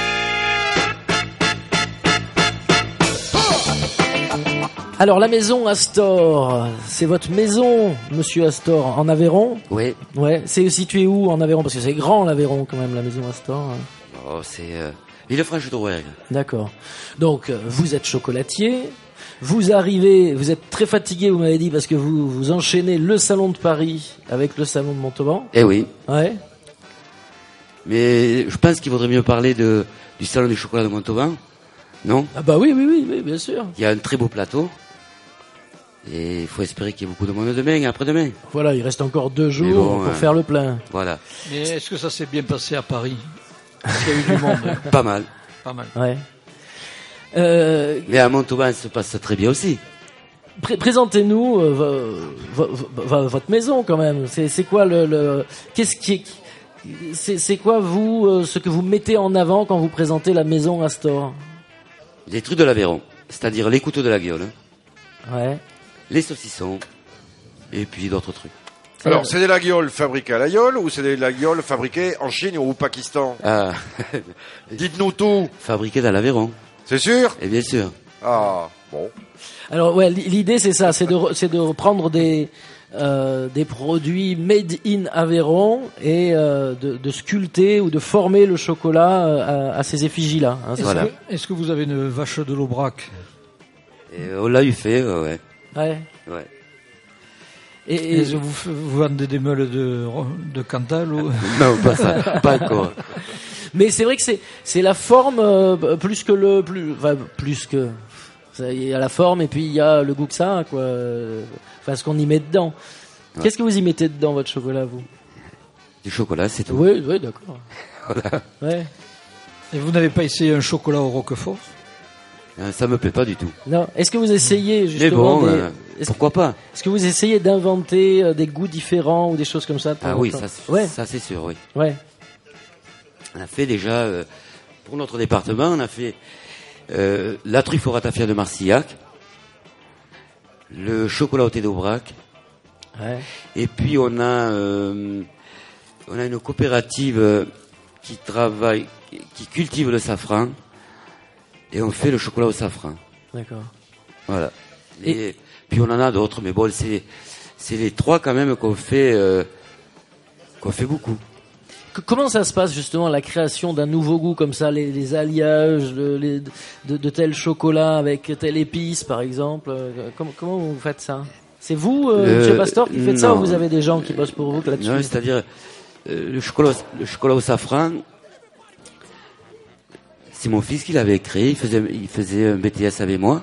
Alors, la maison Astor, c'est votre maison, monsieur Astor, en Aveyron? Oui. Ouais, c'est situé où en Aveyron? Parce que c'est grand l'Aveyron quand même, la maison Astor. Hein. Oh, c'est euh, Villefranche-de-Rouergue. D'accord. Donc, euh, vous êtes chocolatier, vous arrivez, vous êtes très fatigué, vous m'avez dit, parce que vous, vous enchaînez le salon de Paris avec le salon de Montauban. Eh oui. Ouais. Mais je pense qu'il vaudrait mieux parler de, du salon du chocolat de Montauban. Non? Ah bah oui, oui, oui, oui, bien sûr. Il y a un très beau plateau. Et il faut espérer qu'il y ait beaucoup de monde demain et après-demain. Voilà, il reste encore deux jours bon, pour euh, faire le plein. Voilà. Mais est-ce que ça s'est bien passé à Paris? Est-ce qu'il y a eu du monde? Pas mal. Pas mal. Ouais. Euh, Mais à Montauban, ça se passe très bien aussi. pré- Présentez-nous euh, vo- vo- vo- votre maison quand même. C'est, c'est quoi le, le qu'est-ce qui est, c'est, c'est quoi vous euh, ce que vous mettez en avant quand vous présentez la maison Astor? Des trucs de l'Aveyron. C'est-à-dire les couteaux de la gueule. Hein. Ouais. Les saucissons. Et puis d'autres trucs. Alors, c'est des laguioles fabriquées à l'Aïol ou c'est des laguioles fabriquées en Chine ou au Pakistan? Ah. Dites-nous tout. Fabriqués dans l'Aveyron. C'est sûr? Et bien sûr. Ah, bon. Alors ouais, l'idée c'est ça, c'est de re- c'est de reprendre des euh, des produits made in Aveyron et euh, de, de sculpter ou de former le chocolat euh, à, à ces effigies-là. Hein, c'est Est-ce, ça. que, est-ce que vous avez une vache de l'Aubrac? Et on l'a eu fait, ouais, ouais. Ouais. Ouais. Et, et- Est-ce que vous, f- vous vendez des meules de, de Cantal ou... Non, pas ça, pas encore. Mais c'est vrai que c'est c'est la forme euh, plus que le plus enfin, plus que ça, il y a la forme et puis il y a le goût que ça a, quoi. Enfin ce qu'on y met dedans. Ouais. Qu'est-ce que vous y mettez dedans votre chocolat vous? Du chocolat, c'est tout. Oui, oui, d'accord. Voilà. Ouais. Et vous n'avez pas essayé un chocolat au Roquefort? Euh, Ça me plaît pas du tout. Non. Est-ce que vous essayez Mais justement bon, des... euh, est-ce... pourquoi pas? est-ce que vous essayez d'inventer euh, des goûts différents ou des choses comme ça de temps Ah en oui, temps ça, c'est- Ouais. ça c'est sûr, oui. Ouais. On a fait déjà, euh, pour notre département, on a fait euh, la truffe au ratafia de Marcillac, le chocolat au thé d'Aubrac, Ouais. et puis on a, euh, on a une coopérative euh, qui travaille, qui cultive le safran, et on fait le chocolat au safran. D'accord. Voilà. Et puis on en a d'autres, mais bon, c'est c'est les trois quand même qu'on fait euh, qu'on fait beaucoup. Que- Comment ça se passe justement la création d'un nouveau goût comme ça, les, les alliages de, les- de, de tel chocolat avec telle épice par exemple euh, Comment, comment vous faites ça? C'est vous, euh, Euh, Monsieur Pastor, qui faites ça non. ou vous avez des gens qui bossent pour vous là-dessus? Non, c'est-à-dire euh, le chocolat, le chocolat au safran. C'est mon fils qui l'avait créé. Il faisait, il faisait un B T S avec moi.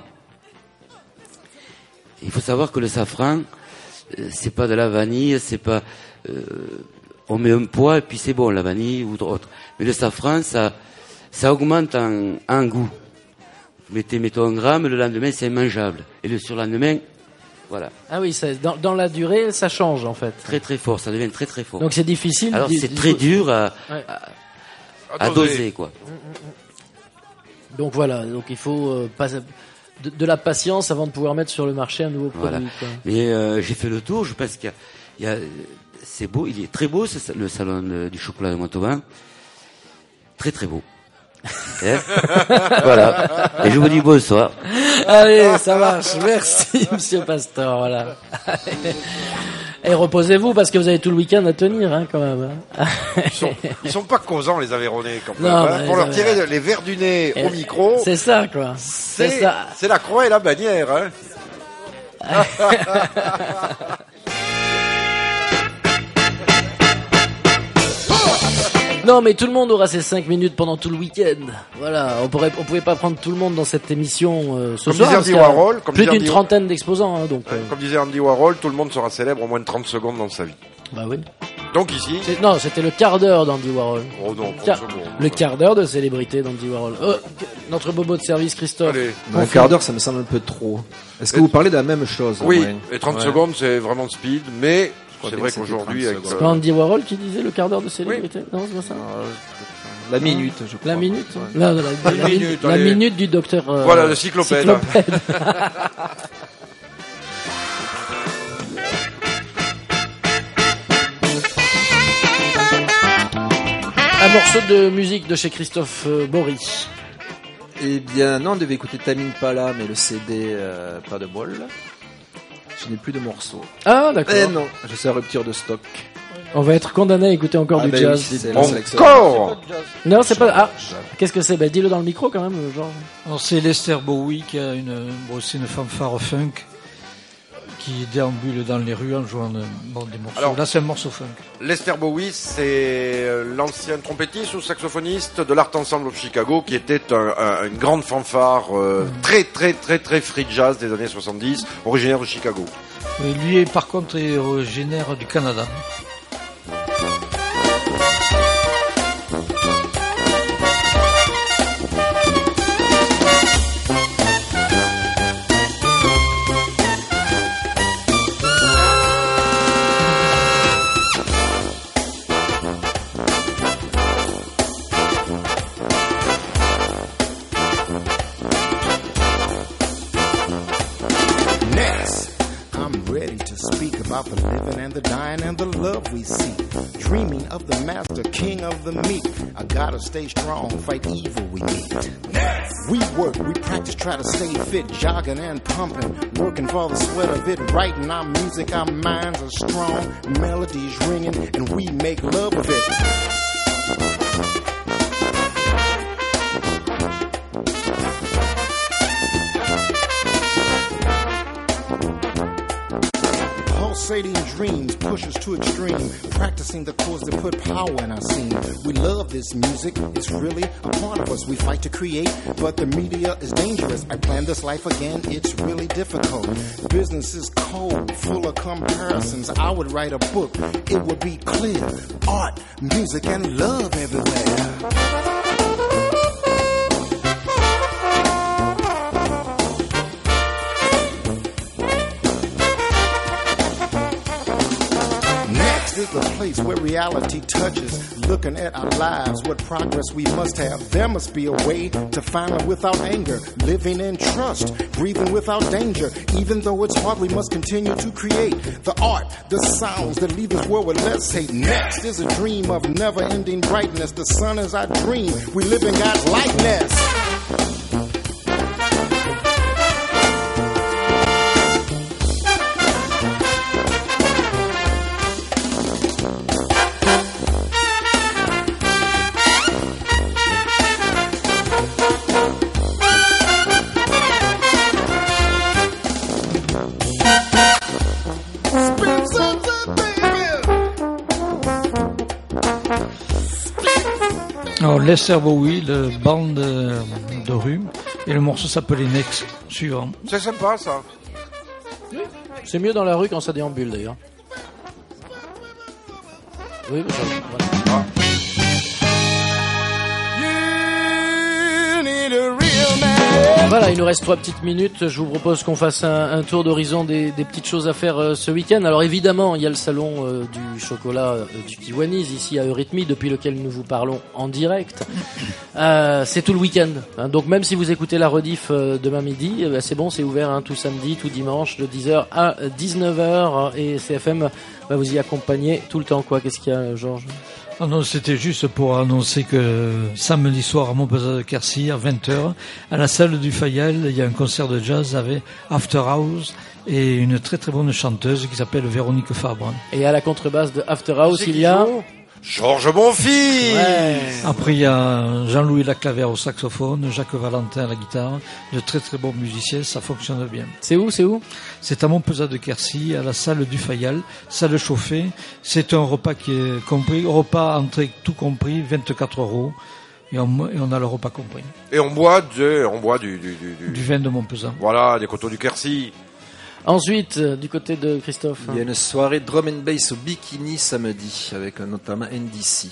Il faut savoir que le safran, euh, c'est pas de la vanille, c'est pas. euh, on met un poids et puis c'est bon, la vanille ou autre. Mais le safran, ça, ça augmente en, en goût. Vous mettez, mettons un gramme, le lendemain c'est immangeable. Et le surlendemain, voilà. Ah oui, ça, dans, dans la durée, ça change en fait. Très très fort, ça devient très très fort. Donc c'est difficile. Alors du- c'est du très coup- dur à, Ouais. à, à doser, quoi. Donc voilà, donc il faut euh, pas, de, de la patience avant de pouvoir mettre sur le marché un nouveau produit. Voilà. Quoi. Mais euh, j'ai fait le tour, je pense qu'il y a, il y a- c'est beau, il est très beau ce, le salon de- du chocolat de Montauban, très très beau. Hein voilà. Et je vous dis bonsoir. Allez, ça marche. Merci, Monsieur Pastor. Voilà. Et reposez-vous parce que vous avez tout le week-end à tenir, hein, quand même. hein. Ils sont, ils sont pas causants, les Aveyronais, quand même. Non, hein. mais Pour les leur tirer Aveyronais- les verres du nez Et au micro, C'est ça, quoi. C'est c'est ça. c'est la croix et la bannière. Hein. Non, mais tout le monde aura ses cinq minutes pendant tout le week-end. Voilà, on pourrait, on pouvait pas prendre tout le monde dans cette émission euh, ce Comme soir. disait parce Andy qu'il y a Warhol, comme plus disait d'une Andy- trentaine d'exposants, hein, donc. euh, Comme disait Andy Warhol, tout le monde sera célèbre en moins de trente secondes dans sa vie. Bah oui. Donc ici... C'est- Non, c'était le quart d'heure d'Andy Warhol. Oh non, trente Quart- secondes. Le quart d'heure de célébrité d'Andy Warhol. Oh, que- notre bobo de service, Christophe. Allez. Un quart d'heure, ça me semble un peu trop. Est-ce que vous parlez de la même chose? Oui, ouais et trente Ouais. secondes, c'est vraiment speed, mais crois c'est bien vrai que c'était qu'aujourd'hui... trente avec, secondes. C'est pas Andy Warhol qui disait le quart d'heure de célébrité? Oui. Non, c'est pas ça. La minute, je crois. La minute Ouais. la, la- la- Une la- minute, la allez. minute du docteur. euh, Voilà, le cyclopède. cyclopède. Un morceau de musique de chez Christophe euh, Bory. Eh bien, non, on devait écouter Tamine Pala, mais le C D, euh, pas de bol. Je n'ai plus de morceaux. Ah, d'accord. Eh non, je suis à rupture de stock. On va être condamné à écouter encore Ah du bah jazz. oui, c'est la sélection. Encore Non, c'est pas. Ah, qu'est-ce que c'est? Bah, dis-le dans le micro quand même, genre. Alors c'est Lester Bowie qui a une, bon, c'est une fanfare funk qui déambule dans les rues en jouant de- bon, des morceaux. Alors- Là c'est un morceau funk. Lester Bowie, c'est euh, l'ancien trompettiste ou saxophoniste de l'Art Ensemble of Chicago, qui était un- un- une grande fanfare euh, très très très très free jazz des années soixante-dix, originaire de Chicago. Mais lui est par contre est originaire du Canada. Next, I'm ready to speak about the living and the dying and the love we seek. Dreaming of the master, king of the meek. I gotta stay strong, fight evil we meet. Next, we work, we practice, try to stay fit, jogging and pumping, working for the sweat of it, writing our music, our minds are strong, melodies ringing, and we make love of it. Pulsating dreams push us to extreme, practicing the chords that put power in our scene. We love this music, it's really a part of us. We fight to create, but the media is dangerous. I plan this life again, it's really difficult. Business is cold, full of comparisons. I would write a book, it would be clear. Art, music, and love everywhere. Is the place where reality touches, looking at our lives, what progress we must have. There must be a way to find it without anger, living in trust, breathing without danger. Even though it's hard, we must continue to create the art, the sounds that leave this world with less hate. Next is a dream of never-ending brightness. The sun is our dream. We live in God's likeness. Alors, Lester Bowie, le band de, de rue, et le morceau s'appelait Next, suivant. C'est sympa ça. Oui. C'est mieux dans la rue quand ça déambule d'ailleurs. Oui, bah, voilà. Ah. Voilà, il nous reste trois petites minutes. Je vous propose qu'on fasse un, un tour d'horizon des, des petites choses à faire euh, ce week-end. Alors évidemment, il y a le salon euh, du chocolat euh, du Kiwanis ici à Eurythmie, depuis lequel nous vous parlons en direct. Euh, c'est tout le week-end. Hein, donc même si vous écoutez la rediff euh, demain midi, euh, c'est bon, c'est ouvert hein, tout samedi, tout dimanche, de dix heures à dix-neuf heures. Et C F M va vous y accompagner tout le temps. Quoi, qu'est-ce qu'il y a, Georges ? Ah non, c'était juste pour annoncer que samedi soir à Montpezat de Quercy à vingt heures, à la salle du Fayal, il y a un concert de jazz avec After House et une très très bonne chanteuse qui s'appelle Véronique Fabre. Et à la contrebasse de After House, il y a Georges Bonfils. Ouais. Après, il y a Jean-Louis Laclavère au saxophone, Jacques Valentin à la guitare, de très très bons musiciens, ça fonctionne bien. C'est où, c'est où ? C'est à Montpezat de Quercy, à la salle du Fayal, salle chauffée. C'est un repas qui est compris, repas entrée tout compris, vingt-quatre euros. Et on, et on a le repas compris. Et on boit, de, on boit du, du, du, du... du vin de Montpezat. Voilà, des coteaux du Quercy. Ensuite, euh, du côté de Christophe. Il y a une soirée drum and bass au Bikini samedi, avec notamment N D C.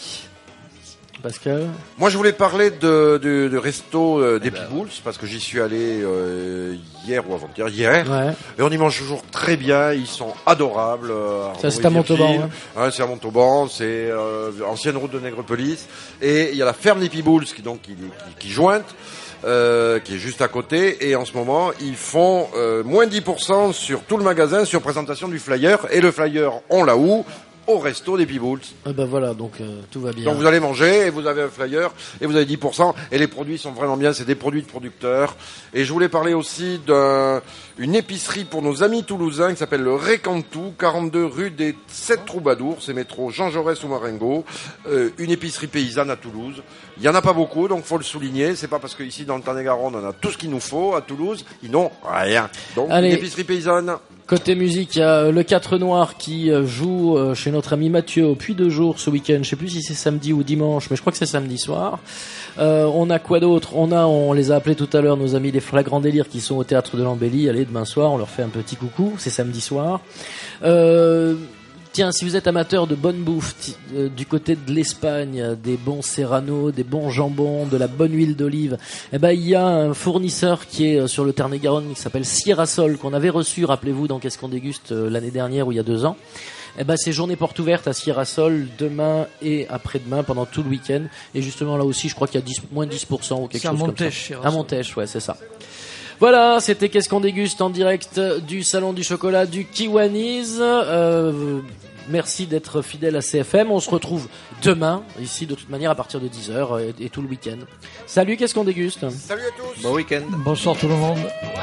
Pascal. Moi, je voulais parler de, de, de resto euh, des Peebles, parce que j'y suis allé euh, hier ou avant-hier, hier. Ouais. Et on y mange toujours très bien, ils sont adorables. Euh, Ça, c'est à Montauban. Ouais. Ouais, c'est à Montauban, c'est euh, ancienne route de Nègrepelisse. Et il y a la ferme des Peebles qui, donc, qui, qui, qui jointe. Euh, qui est juste à côté, et en ce moment ils font euh, moins dix pour cent sur tout le magasin sur présentation du flyer, et le flyer on l'a où ? Au resto des Peebles. Ah ben voilà, donc euh, tout va bien. Donc vous allez manger et vous avez un flyer et vous avez dix pour cent, et les produits sont vraiment bien, c'est des produits de producteurs. Et je voulais parler aussi d'une épicerie pour nos amis toulousains qui s'appelle le Récantou, quarante-deux rue des Sept Troubadours, c'est métro Jean Jaurès ou Marengo, euh, une épicerie paysanne à Toulouse. Il y en a pas beaucoup, donc faut le souligner, c'est pas parce qu'ici dans le Tarn-et-Garonne on a tout ce qu'il nous faut, à Toulouse ils n'ont rien. Donc Allez. Une épicerie paysanne. Côté musique, il y a le quatre Noir qui joue chez notre ami Mathieu au Puy de Jour ce week-end. Je sais plus si c'est samedi ou dimanche, mais je crois que c'est samedi soir. Euh, on a quoi d'autre ? On a, on les a appelés tout à l'heure, nos amis les Flagrants Délires qui sont au Théâtre de l'Embellie. Allez, demain soir, on leur fait un petit coucou. C'est samedi soir. Euh... Tiens, si vous êtes amateur de bonne bouffe, t- euh, du côté de l'Espagne, des bons serranos, des bons jambons, de la bonne huile d'olive, eh ben il y a un fournisseur qui est euh, sur le Tarn-et-Garonne qui s'appelle Sierra Sol, qu'on avait reçu, rappelez-vous, dans Qu'est-ce qu'on déguste euh, l'année dernière ou il y a deux ans. Eh ben c'est journée porte ouverte à Sierra Sol demain et après-demain pendant tout le week-end. Et justement là aussi, je crois qu'il y a dix, moins de dix pour cent ou quelque c'est chose à Montèche, comme ça. Sierra À Sol. Montèche, ouais, c'est ça. Voilà, c'était Qu'est-ce qu'on déguste en direct du Salon du Chocolat du Kiwanis. Euh, merci d'être fidèle à C F M. On se retrouve demain, ici de toute manière à partir de dix heures et, et tout le week-end. Salut, Qu'est-ce qu'on déguste ? Salut à tous. Bon week-end. Bonsoir tout le monde.